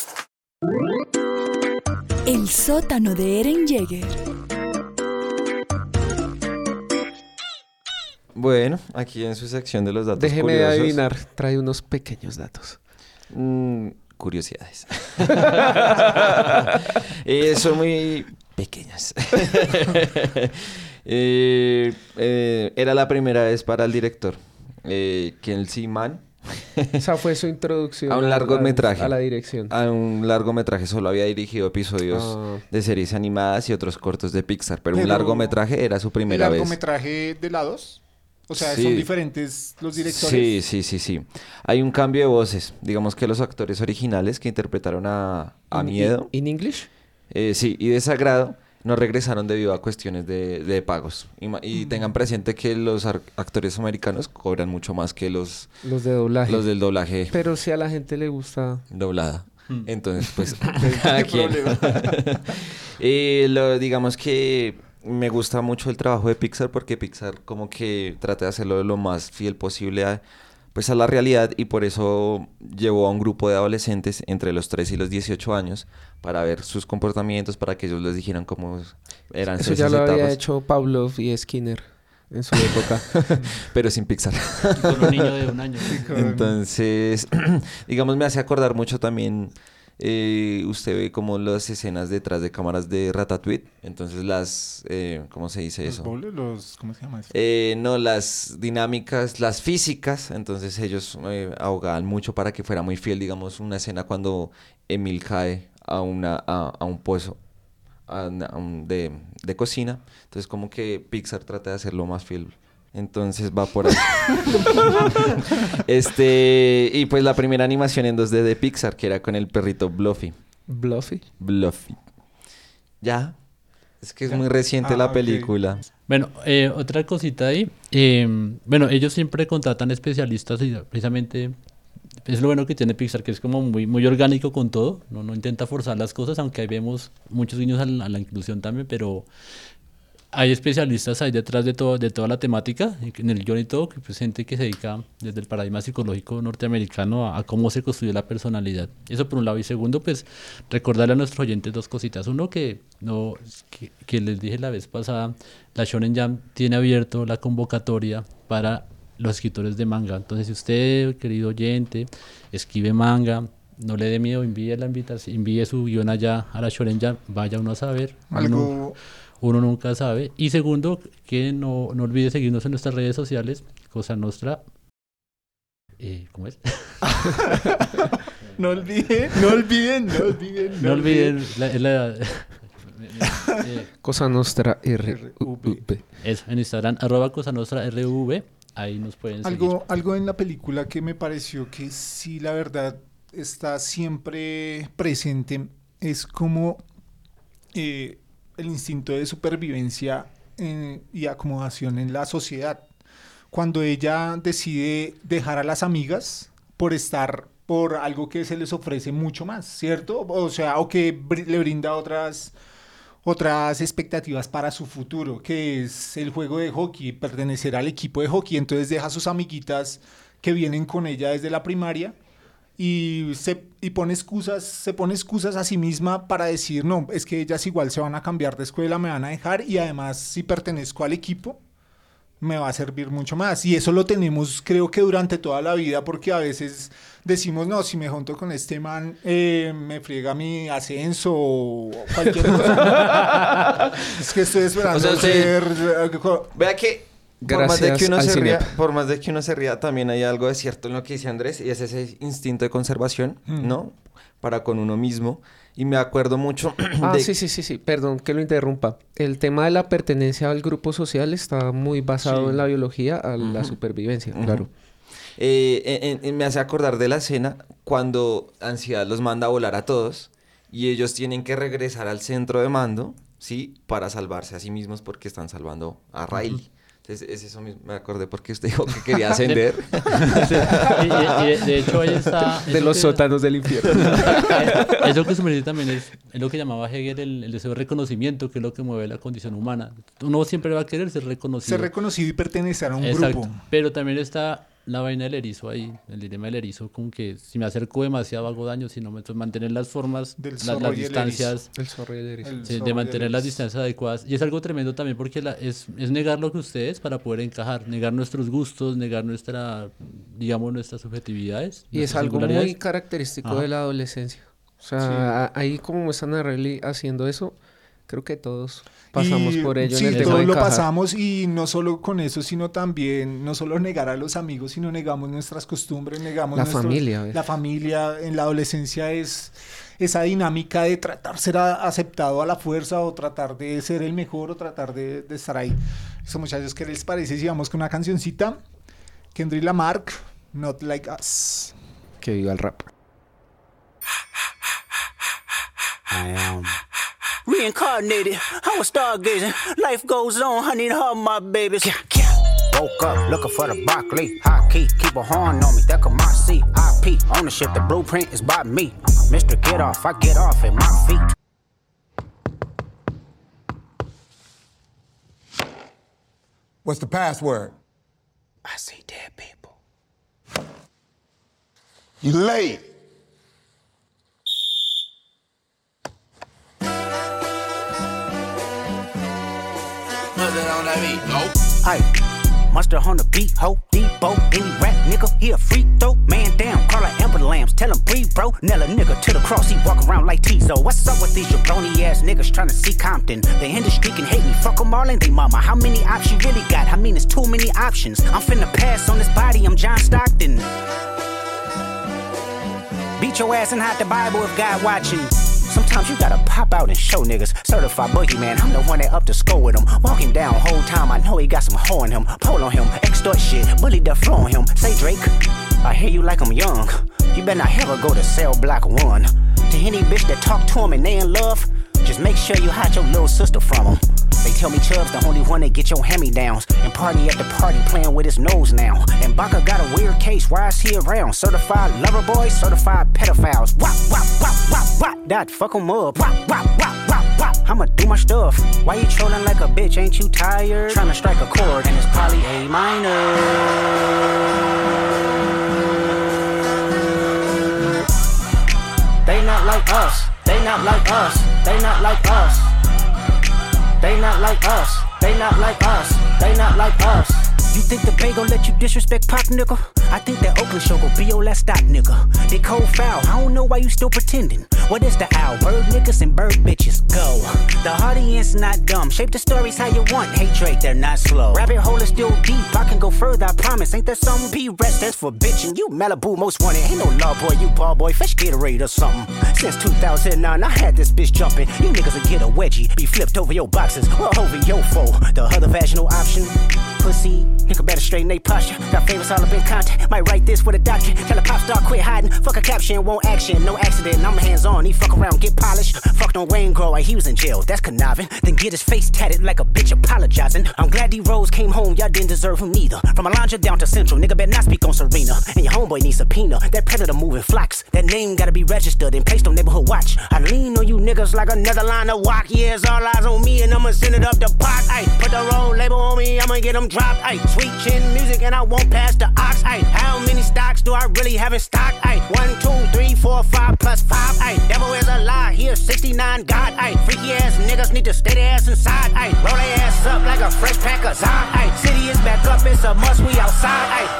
El sótano de Eren Jaeger. Bueno, aquí en su sección de los datos Déjeme de curiosos. adivinar, trae unos pequeños datos. Curiosidades. Son muy pequeñas. Era la primera vez para el director, Kelsey Mann. Esa fue su introducción a un largometraje. A la dirección. A un largometraje. Solo había dirigido episodios de series animadas y otros cortos de Pixar. Pero un largometraje era su primera vez. ¿El largometraje de la 2? O sea, Sí. ¿son diferentes los directores? Sí. Hay un cambio de voces. Digamos que los actores originales que interpretaron a Miedo. ¿In English? Sí, y Desagrado no regresaron debido a cuestiones de pagos. Y tengan presente que los actores americanos cobran mucho más que los de doblaje. Los del doblaje. Pero si a la gente le gusta... Doblada. Entonces, pues, ¿Qué cada quien. problema? Digamos que me gusta mucho el trabajo de Pixar porque Pixar como que trata de hacerlo lo más fiel posible a la realidad, y por eso llevó a un grupo de adolescentes entre los 3 y los 18 años para ver sus comportamientos, para que ellos les dijeran cómo eran Eso sus ya lo había etapas. hecho Pavlov y Skinner en su época. Pero sin Pixar. Con un niño de 1 año. Entonces, digamos, me hace acordar mucho también, usted ve como las escenas detrás de cámaras de Ratatouille. Entonces las, ¿cómo se dice eso? ¿Los bowls? ¿Cómo se llama eso? No, las dinámicas, las físicas. Entonces ellos ahogaban mucho para que fuera muy fiel. Digamos, una escena cuando Emil cae a un pozo de cocina. Entonces como que Pixar trata de hacerlo más fiel. Entonces va por ahí. Y pues la primera animación en 2D de Pixar, que era con el perrito Bluffy. ¿Bluffy? Bluffy. Ya. Es que es muy reciente la película. Bueno, otra cosita ahí. Bueno, ellos siempre contratan especialistas y precisamente es lo bueno que tiene Pixar, que es como muy orgánico con todo. No intenta forzar las cosas, aunque ahí vemos muchos guiños a la inclusión también, pero hay especialistas ahí detrás de toda la temática, en el guión y todo, que pues gente que se dedica desde el paradigma psicológico norteamericano a cómo se construye la personalidad. Eso por un lado. Y segundo, pues recordarle a nuestros oyentes 2 cositas. Uno, que les dije la vez pasada, la Shonen Jump tiene abierto la convocatoria para los escritores de manga. Entonces, si usted, querido oyente, escribe manga, no le dé miedo, envíe su guión allá a la Shonen Jump, vaya uno a saber. Uno nunca sabe. Y segundo, que no olvide seguirnos en nuestras redes sociales, Cosa Nostra. ¿Cómo es? No olviden. Cosa Nostra RV. Eso, en Instagram, @Cosa Nostra RV. Ahí nos pueden seguir. Algo en la película que me pareció que sí, la verdad, está siempre presente, es como el instinto de supervivencia y acomodación en la sociedad. Cuando ella decide dejar a las amigas por algo que se les ofrece mucho más, ¿cierto? O sea, o que le brinda otras expectativas para su futuro, que es el juego de hockey, pertenecer al equipo de hockey. Entonces deja a sus amiguitas que vienen con ella desde la primaria y se pone excusas a sí misma para decir, no, es que ellas igual se van a cambiar de escuela, me van a dejar, y además si pertenezco al equipo me va a servir mucho más. Y eso lo tenemos, creo que durante toda la vida, porque a veces decimos, no, si me junto con este man, me friega mi ascenso o cualquier cosa. Es que estoy esperando Vea que por más de que uno se ría, también hay algo de cierto en lo que dice Andrés, y es ese instinto de conservación, ¿no? Para con uno mismo. Y me acuerdo mucho Sí. Perdón que lo interrumpa. El tema de la pertenencia al grupo social está muy basado en la biología, a la supervivencia, claro. Me hace acordar de la escena cuando Ansiedad los manda a volar a todos y ellos tienen que regresar al centro de mando, ¿sí? Para salvarse a sí mismos porque están salvando a Riley. Entonces, es eso mismo, me acordé porque usted dijo que quería ascender. de hecho, ahí está... De los sótanos del infierno. Eso que se me dice también es lo que llamaba Hegel el deseo de reconocimiento, que es lo que mueve la condición humana. Uno siempre va a querer ser reconocido. Ser reconocido y pertenecer a un Exacto. grupo. Pero también está la vaina del erizo ahí, el dilema del erizo, como que si me acerco demasiado hago daño, si no me mantener las formas, las distancias, el zorro y el erizo. Sí, de mantener las distancias adecuadas. Y es algo tremendo también porque es negar lo que ustedes para poder encajar, negar nuestros gustos, negar nuestras subjetividades. Y es algo muy característico de la adolescencia. O sea, ahí como muestran a Riley haciendo eso, creo que todos pasamos por ello en el tema todos de lo encajar. pasamos, y no solo con eso, sino también, no solo negar a los amigos, sino negamos nuestras costumbres, negamos la familia. La familia en la adolescencia es esa dinámica de tratar de ser aceptado a la fuerza, o tratar de ser el mejor, o tratar de estar ahí. Eso, muchachos, ¿qué les parece si vamos con una cancioncita? Kendrick Lamar, Not Like Us. Que viva el rap. I am reincarnated. I was stargazing. Life goes on. I need her, my babies. Woke up looking for the broccoli. High key, keep a horn on me. That could my see. IP ownership. The blueprint is by me. Mr. Get Off. I get off at my feet. What's the password? I see dead people. You late. On that beat, Aye, mustard on the beat, ho, Depot, any rap nigga, he a freak though. Man down, call her Amber Lambs, tell him breathe, bro. Nail a nigga to the cross, he walk around like Tizo. What's up with these jabroni ass niggas trying to see Compton? The industry can hate me, fuck them all, ain't they mama? How many options you really got? I mean, it's too many options. I'm finna pass on this body, I'm John Stockton. Beat your ass and hide the Bible if God watching. Sometimes you gotta pop out and show niggas. Certified boogeyman, I'm the one that up to score with him. Walk him down whole time, I know he got some hoe in him. Pull on him, extort shit, bully the flow on him. Say Drake, I hear you like I'm young. You better not ever go to cell block 1. To any bitch that talk to him and they in love, just make sure you hide your little sister from him. They tell me Chubb's the only one that get your hand-me-downs. And party at the party playing with his nose now. And Baca got a weird case, why is he around? Certified lover boys, certified pedophiles. Wop, wop, wop, wop, wop. That fuck him up. Wop, wop, wop, wop, wop. I'ma do my stuff. Why you trolling like a bitch, ain't you tired? Trying to strike a chord and it's probably A minor. They not like us. They not like us. They not like us. They not like us. They not like us. They not like us. You think the Bay gon' let you disrespect Pac, nigga? I think that Oakland show gon' be your last stop, nigga. They cold foul, I don't know why you still pretending. What is the owl? Bird niggas and bird bitches, go. The audience not dumb, shape the stories how you want. Hey Drake, they're not slow. Rabbit hole is still deep, I can go further, I promise. Ain't that something? P-Rest, that's for bitchin'. You Malibu most wanted, ain't no love boy, you ball boy. Fresh Gatorade or something. Since 2009, I had this bitch jumping. You niggas will get a wedgie, be flipped over your boxes or over your foe. The other vaginal option, pussy. Nigga better straighten they posture. Got favorites all up in contact. Might write this with a doctor. Tell a pop star quit hiding. Fuck a caption, won't action. No accident, I'm hands on. He fuck around, get polished. Fucked on Wayne Grow, he was in jail. That's conniving. Then get his face tatted like a bitch apologizing. I'm glad D-Rose came home, y'all didn't deserve him neither. From Alondra down to Central, nigga better not speak on Serena. And your homeboy needs subpoena. That predator moving flocks. That name gotta be registered and placed on neighborhood watch. I lean on you niggas like another line of walk. Yeah, it's all eyes on me and I'ma send it up the pot. Ay, put the roll label on me, I'ma get them dropped. Ay, sweet chin music and I won't pass the ox. Ay, how many stocks do I really have in stock? Ay, 1, 2, 3, 4, 5 plus 5. Ay, devil is a lie, he is 69 God. Ay, freaky ass niggas need to stay their ass inside. Ay, roll their ass up like a fresh pack of Zod. Ay, city is back up, it's a must, we outside. Ay.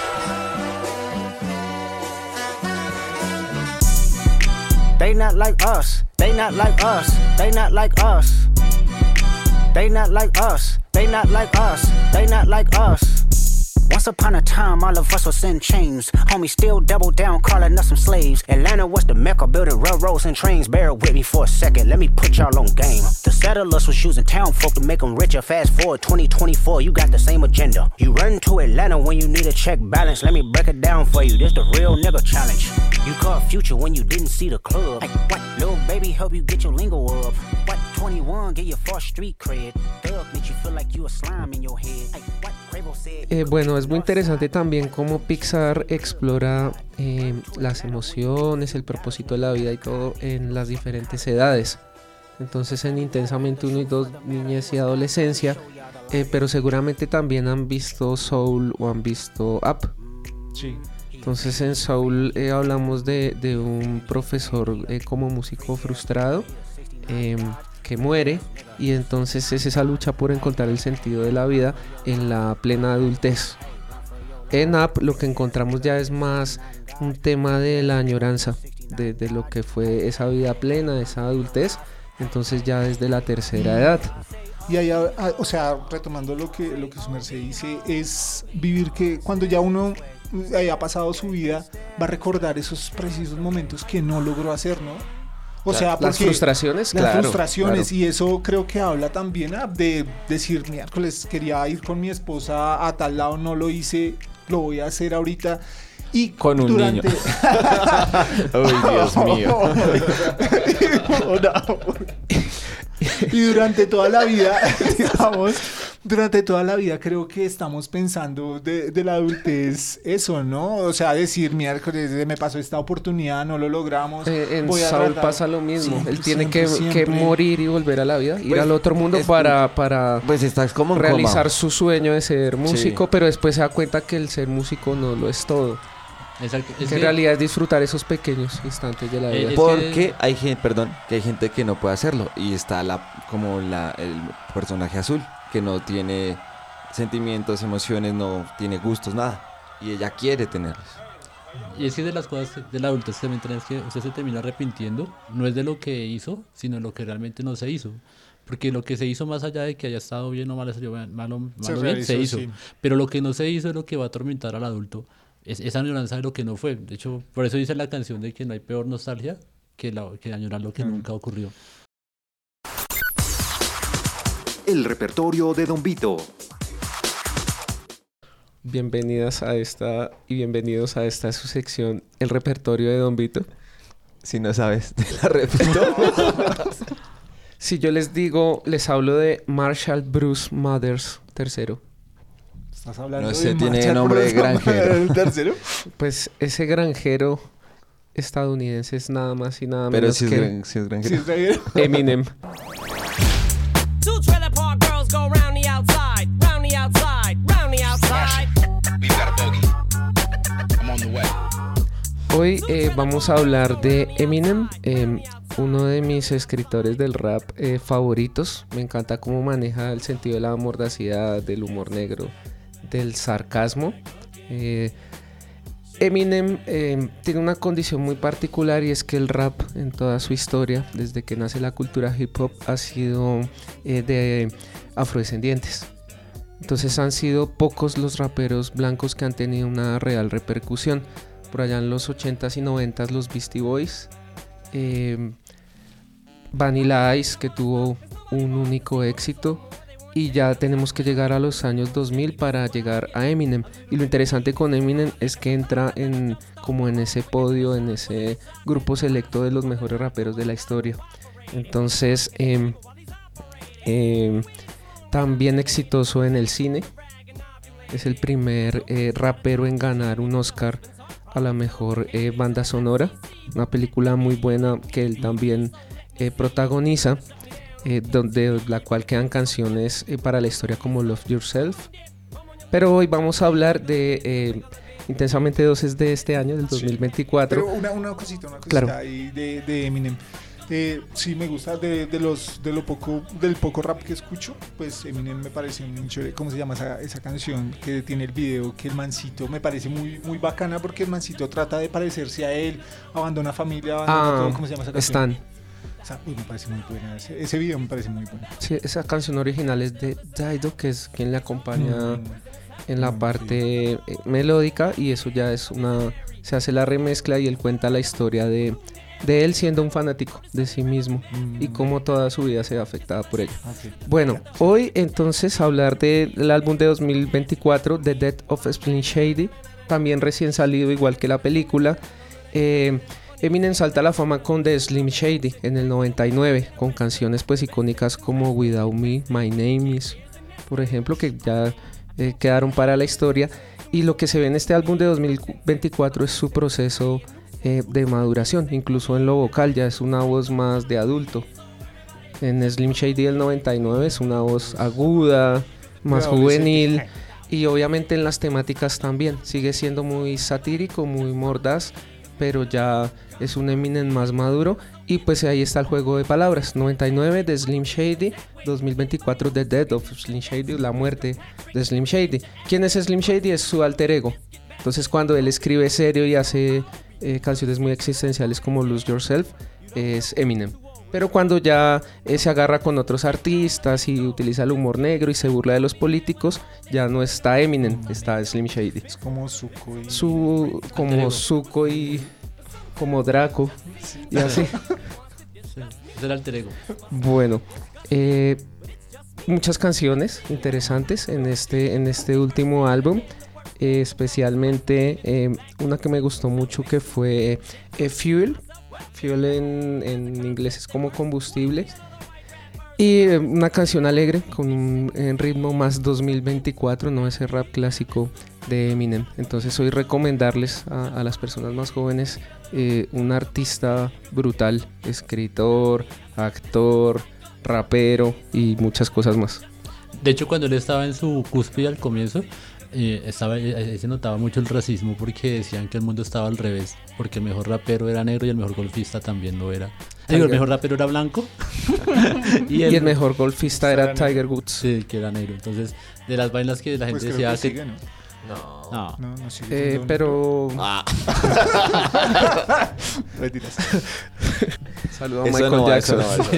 They not like us, they not like us, they not like us. They not like us, they not like us, they not like us. Once upon a time, all of us was in chains. Homie still double down, calling us some slaves. Atlanta was the mecca, building railroads and trains. Bear with me for a second, let me put y'all on game. The settlers was using town folk to make them richer. Fast forward 2024, you got the same agenda. You run to Atlanta when you need a check balance. Let me break it down for you, this the real nigga challenge. You caught Future when you didn't see the club. Like, what, little baby, help you get your lingo up. What, 21, get your first street cred. Thug makes you feel like you a slime in your head. Like, what, Quavo said. Bueno, es muy interesante también cómo Pixar explora las emociones, el propósito de la vida y todo en las diferentes edades. Entonces en Intensamente 1 y 2, niñez y adolescencia, pero seguramente también han visto Soul o han visto Up. Sí. Entonces en Soul hablamos de un profesor como músico frustrado que muere, y entonces es esa lucha por encontrar el sentido de la vida en la plena adultez. En Up lo que encontramos ya es más un tema de la añoranza de lo que fue esa vida plena, esa adultez, entonces ya desde la tercera edad. Y ahí, o sea, retomando lo que su merced dice, es vivir que cuando ya uno haya pasado su vida, va a recordar esos precisos momentos que no logró hacer, ¿no? O sea, las frustraciones, las claro, frustraciones, claro. Y eso creo que habla también de decir, miércoles, quería ir con mi esposa a tal lado, no lo hice, lo voy a hacer ahorita. Y con un niño. Uy, Dios mío. Y durante toda la vida, digamos, durante toda la vida creo que estamos pensando de la adultez eso, ¿no? O sea, decir, miércoles me pasó esta oportunidad, no lo logramos. En voy a Saul tratar. pasa lo mismo. Siempre, Él tiene siempre. que morir y volver a la vida, ir Pues, al otro mundo para pues estás como en realizar coma. su sueño de ser músico, Sí. pero después se da cuenta que el ser músico no lo es todo. Exacto. Que en realidad es disfrutar esos pequeños instantes de la vida. Porque hay gente, que hay gente que no puede hacerlo, y está el personaje azul que no tiene sentimientos, emociones, no tiene gustos, nada, y ella quiere tenerlos. Y es que de las cosas de la adultez también es que usted se termina arrepintiendo, no es de lo que hizo, sino de lo que realmente no se hizo. Porque lo que se hizo, más allá de que haya estado bien o mal, malo Se bien, realizó, se hizo. sí. Pero lo que no se hizo es lo que va a atormentar al adulto. Es esa añoranza de lo que no fue. De hecho, por eso dice la canción de que no hay peor nostalgia que añorar lo que nunca ocurrió. El repertorio de Don Vito. Bienvenidas a esta y bienvenidos a esta su sección, el repertorio de Don Vito. Si no sabes, te la repito. Si yo les digo, les hablo de Marshall Bruce Mathers III. ¿Estás hablando No de sé, tiene Marshall nombre de Bruce granjero. ¿El tercero? Pues ese granjero estadounidense es nada más y nada Pero menos si es, que si es granjero. Sí, está bien. Eminem. Two trailer park girls go round the outside, round the outside, round the outside. We've got a bogey. I'm on the way. Hoy vamos a hablar de Eminem, uno de mis escritores del rap favoritos. Me encanta cómo maneja el sentido de la mordacidad, del humor negro, del sarcasmo. Eminem tiene una condición muy particular, y es que el rap en toda su historia, desde que nace la cultura hip hop, ha sido de afrodescendientes. Entonces han sido pocos los raperos blancos que han tenido una real repercusión. Por allá en los 80s y 90s los Beastie Boys, Vanilla Ice, que tuvo un único éxito, y ya tenemos que llegar a los años 2000 para llegar a Eminem. Y lo interesante con Eminem es que entra como en ese podio, en ese grupo selecto de los mejores raperos de la historia. Entonces también exitoso en el cine, es el primer rapero en ganar un Oscar a la mejor banda sonora, una película muy buena que él también protagoniza, donde la cual quedan canciones para la historia como Love Yourself. Pero hoy vamos a hablar de Intensamente 2, es de este año, del 2024. Pero una cosita Claro. ahí de Eminem. Sí, me gusta del poco rap que escucho, pues Eminem me parece muy chévere. ¿Cómo se llama esa canción que tiene el video? Que el mancito me parece muy, muy bacana, porque el mancito trata de parecerse a él, abandona familia, abandona todo. ¿Cómo se llama esa canción? Stan. Me parece muy buena. Ese video me parece muy bueno. Sí, esa canción original es de Dido, que es quien le acompaña en la parte melódica, y eso ya es se hace la remezcla y él cuenta la historia de él siendo un fanático de sí mismo y cómo toda su vida se ve afectada por ello. Okay. Bueno, hoy entonces hablar del álbum de 2024, The Death of Slim Shady, también recién salido igual que la película. Eminem salta a la fama con The Slim Shady en el 99, con canciones pues icónicas como Without Me, My Name Is, por ejemplo, que ya quedaron para la historia. Y lo que se ve en este álbum de 2024 es su proceso de maduración, incluso en lo vocal ya es una voz más de adulto. En Slim Shady del 99 es una voz aguda, más juvenil, Y obviamente en las temáticas también. Sigue siendo muy satírico, muy mordaz, pero ya es un Eminem más maduro. Y pues ahí está el juego de palabras. 99 de Slim Shady, 2024 The Death of Slim Shady, la muerte de Slim Shady. ¿Quién es Slim Shady? Es su alter ego. Entonces cuando él escribe serio y hace canciones muy existenciales como Lose Yourself, es Eminem. Pero cuando ya se agarra con otros artistas y utiliza el humor negro y se burla de los políticos, ya no está Eminem, está Slim Shady. Es como Zuko y... como Zuko y... como Draco, sí. Y así. Sí, es el alter ego. Bueno, muchas canciones interesantes en este último álbum. Especialmente una que me gustó mucho, que fue Fuel. Fuel en inglés es como combustible. Y una canción alegre con un ritmo más 2024, no ese rap clásico de Eminem. Entonces hoy recomendarles a las personas más jóvenes un artista brutal, escritor, actor, rapero y muchas cosas más. De hecho, cuando él estaba en su cúspide al comienzo, se notaba mucho el racismo, porque decían que el mundo estaba al revés, porque el mejor rapero era negro y el mejor golfista también lo era. Digo, el mejor rapero era blanco y el mejor golfista era Tiger Woods. Sí, que era negro. Entonces, de las vainas que la gente pues decía... sigue, ¿no? No sigue pero... Saludos a Michael Jackson.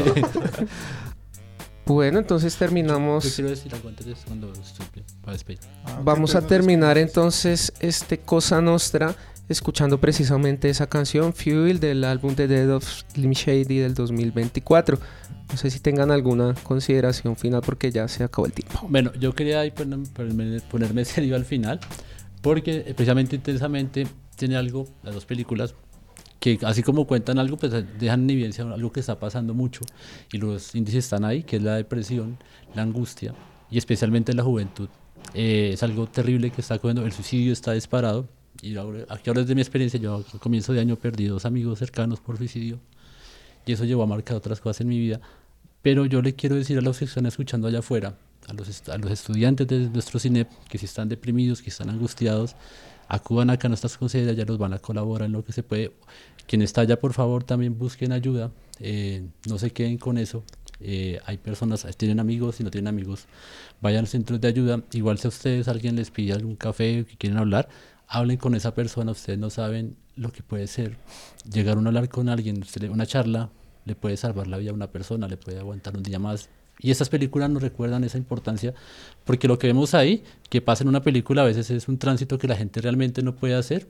Bueno, entonces terminamos. Yo quiero decir algo antes de cuando para despedir. Vamos a terminar entonces Cosa Nostra escuchando precisamente esa canción Fuel del álbum The Death of Slim Shady del 2024. No sé si tengan alguna consideración final porque ya se acabó el tiempo. Bueno, yo quería ahí ponerme serio al final, porque precisamente Intensamente tiene algo, las dos películas, que así como cuentan algo, pues dejan en evidencia algo que está pasando mucho, y los índices están ahí, que es la depresión, la angustia, y especialmente en la juventud. Es algo terrible que está ocurriendo, el suicidio está disparado, y aquí ahora desde mi experiencia, yo a comienzo de año perdí 2 amigos cercanos por suicidio, y eso llevó a marcar otras cosas en mi vida. Pero yo le quiero decir a los que están escuchando allá afuera, a los estudiantes de nuestro CINEP, que si están deprimidos, que están angustiados, acudan acá a nuestras consejerías, ya los van a colaborar en lo que se puede. Quien está allá, por favor, también busquen ayuda, no se queden con eso. Hay personas, tienen amigos, si no tienen amigos, vayan a centros de ayuda. Igual si a ustedes alguien les pide algún café que quieren hablar, hablen con esa persona. Ustedes no saben lo que puede ser llegar a hablar con alguien, una charla le puede salvar la vida a una persona, le puede aguantar un día más. Y estas películas nos recuerdan esa importancia, porque lo que vemos ahí, que pasa en una película, a veces es un tránsito que la gente realmente no puede hacer.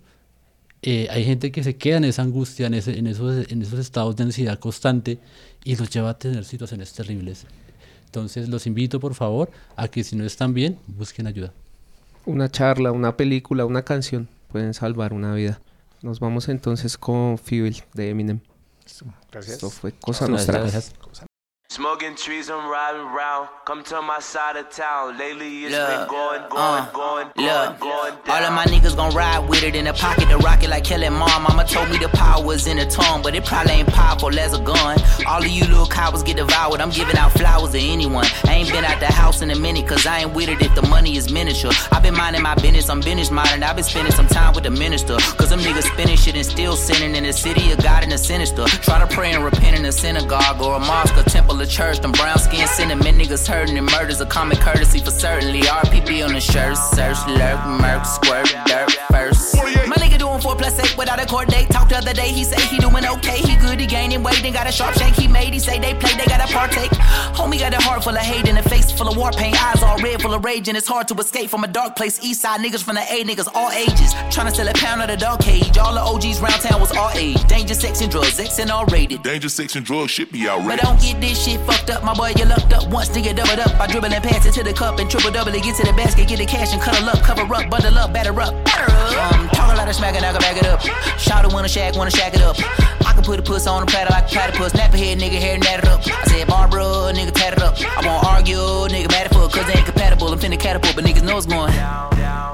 Hay gente que se queda en esa angustia, en esos estados de ansiedad constante, y los lleva a tener situaciones terribles. Entonces los invito, por favor, a que si no están bien, busquen ayuda. Una charla, una película, una canción pueden salvar una vida. Nos vamos entonces con Fuel de Eminem. Gracias. Esto fue Cosa Nostra. Gracias. Smoking trees, I'm riding round. Come to my side of town. Lately it's been going down. All of my niggas gon' ride with it in the pocket, the rocket like killing mom. Mama told me the power was in the tongue, but it probably ain't powerful as a gun. All of you little cowards get devoured. I'm giving out flowers to anyone. I ain't been out the house in a minute, cause I ain't with it if the money is miniature. I've been minding my business, I'm business modern. I've been spending some time with the minister, cause them niggas spinning shit and still sinning in the city of God and the sinister. Try to pray and repent in a synagogue or a mosque or temple or church. Them brown skin cinnamon niggas hurting, and murder's a common courtesy for certainly. RPB on the shirt, search, lurk, murk, squirt, dirt first. My nigga doing 4+8 without a court date. Talked the other day, he say he doing okay. He good, he gaining weight, and got a sharp shake he made. He say they play, they gotta partake. Homie got a heart full of hate and a face full of war paint. Eyes all red, full of rage, and it's hard to escape from a dark place. East side niggas from the A, niggas all ages. Tryna sell a pound of the dog cage. All the OGs round town was all age. Danger, sex, and drugs, X and all rated. Danger, sex, and drugs should be outrageous. But don't get this shit fucked up, my boy, you lucked up once to get doubled up. By dribbling past it to the cup and triple double it. Get to the basket, get the cash and cuddle up. Cover up, bundle up, batter up. Talk a lot of smack and I can back it up. Shout wanna shack it up. I can put a puss on a platter like a platypus. Nap a head, nigga, hair natted up. I said, Barbara, nigga, tatted up. I won't argue, nigga, mad at fuck, cause they ain't compatible. I'm finna catapult, but niggas know it's going down.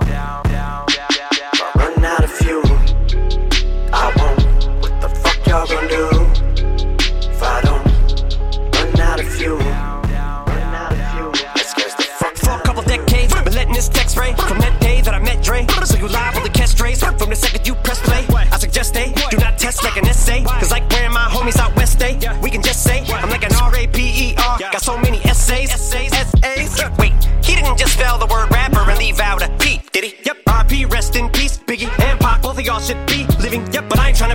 Run out of fuel. I won't. What the fuck y'all gonna do if I don't run out of fuel? For a couple decades, been letting this text rain.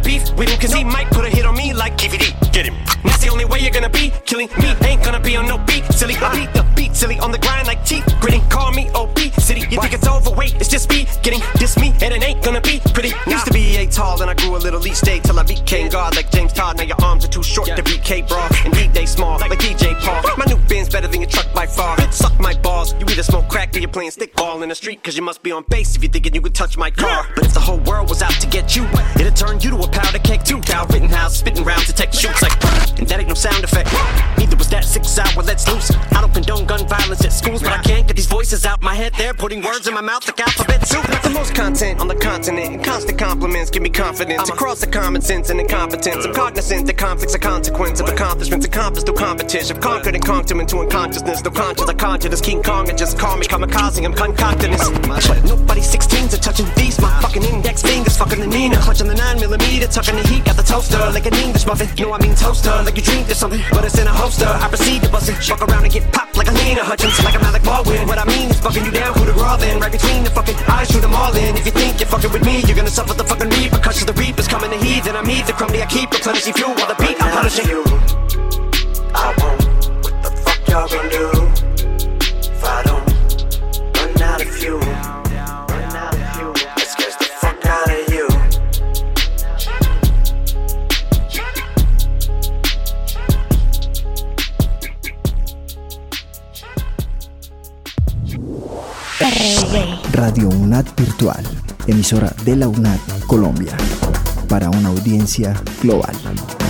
beef with him, cause he might put a hit on me like KVD. Get him. That's the only way you're gonna be killing me. Ain't gonna be on no beat, silly. I beat the beat, silly, on the grind like teeth gritting. Call me OP City. You think it's overweight? It's just me getting this me, and it ain't gonna be pretty. Used to be A tall, then I grew a little each day till I became God like James Todd. Now your arms are too short to beat K-Bra, and they small like DJ Paul. My new Benz better than your truck by far. Suck my balls. You either smoke crack or you're playing stickball in the street, cause you must be on base if you're thinking you could touch my car. But if the whole world was out to get you, it'd turn you to a powder keg too. Cal Rittenhouse spitting rounds to tech shoots like, and that ain't no sound effect. Neither was that 6 hour let's loose. I don't condone gun violence at schools, but I can't get these voices out my head. They're putting words in my mouth like alphabet soup. Not the most content on the continent, and constant compliments give me confidence across the common sense and incompetence. I'm cognizant that conflict's a consequence of accomplishments accomplished through competition. I've conquered and conked him into unconsciousness. No conscience, I conjured as King Kong, and just call me kamikaze. I'm concocting this. But nobody's 16s are touching these. My fucking index fingers fucking the Nina, clutching the 9mm, tucking the heat. Got the toaster like an English muffin. No, I mean toaster, like you dreamed of something, but it's in a holster. I proceed to bust it, fuck around and get popped like a Lena Hutchins, like I'm Alec Baldwin. What I mean is fucking you down, who the raw then? Right between the fucking eyes, shoot them all in. If you think you're fucking with me, you're gonna suffer the fucking repercussions. The reapers coming to heed, and I'm the crummy I keep replenishing fuel while the beat I'm punishing you. I won't. What the fuck y'all gonna do if I don't run out of fuel? It scares the fuck out of you. Radio UNAD Virtual, emisora de la UNAD Colombia, para una audiencia global.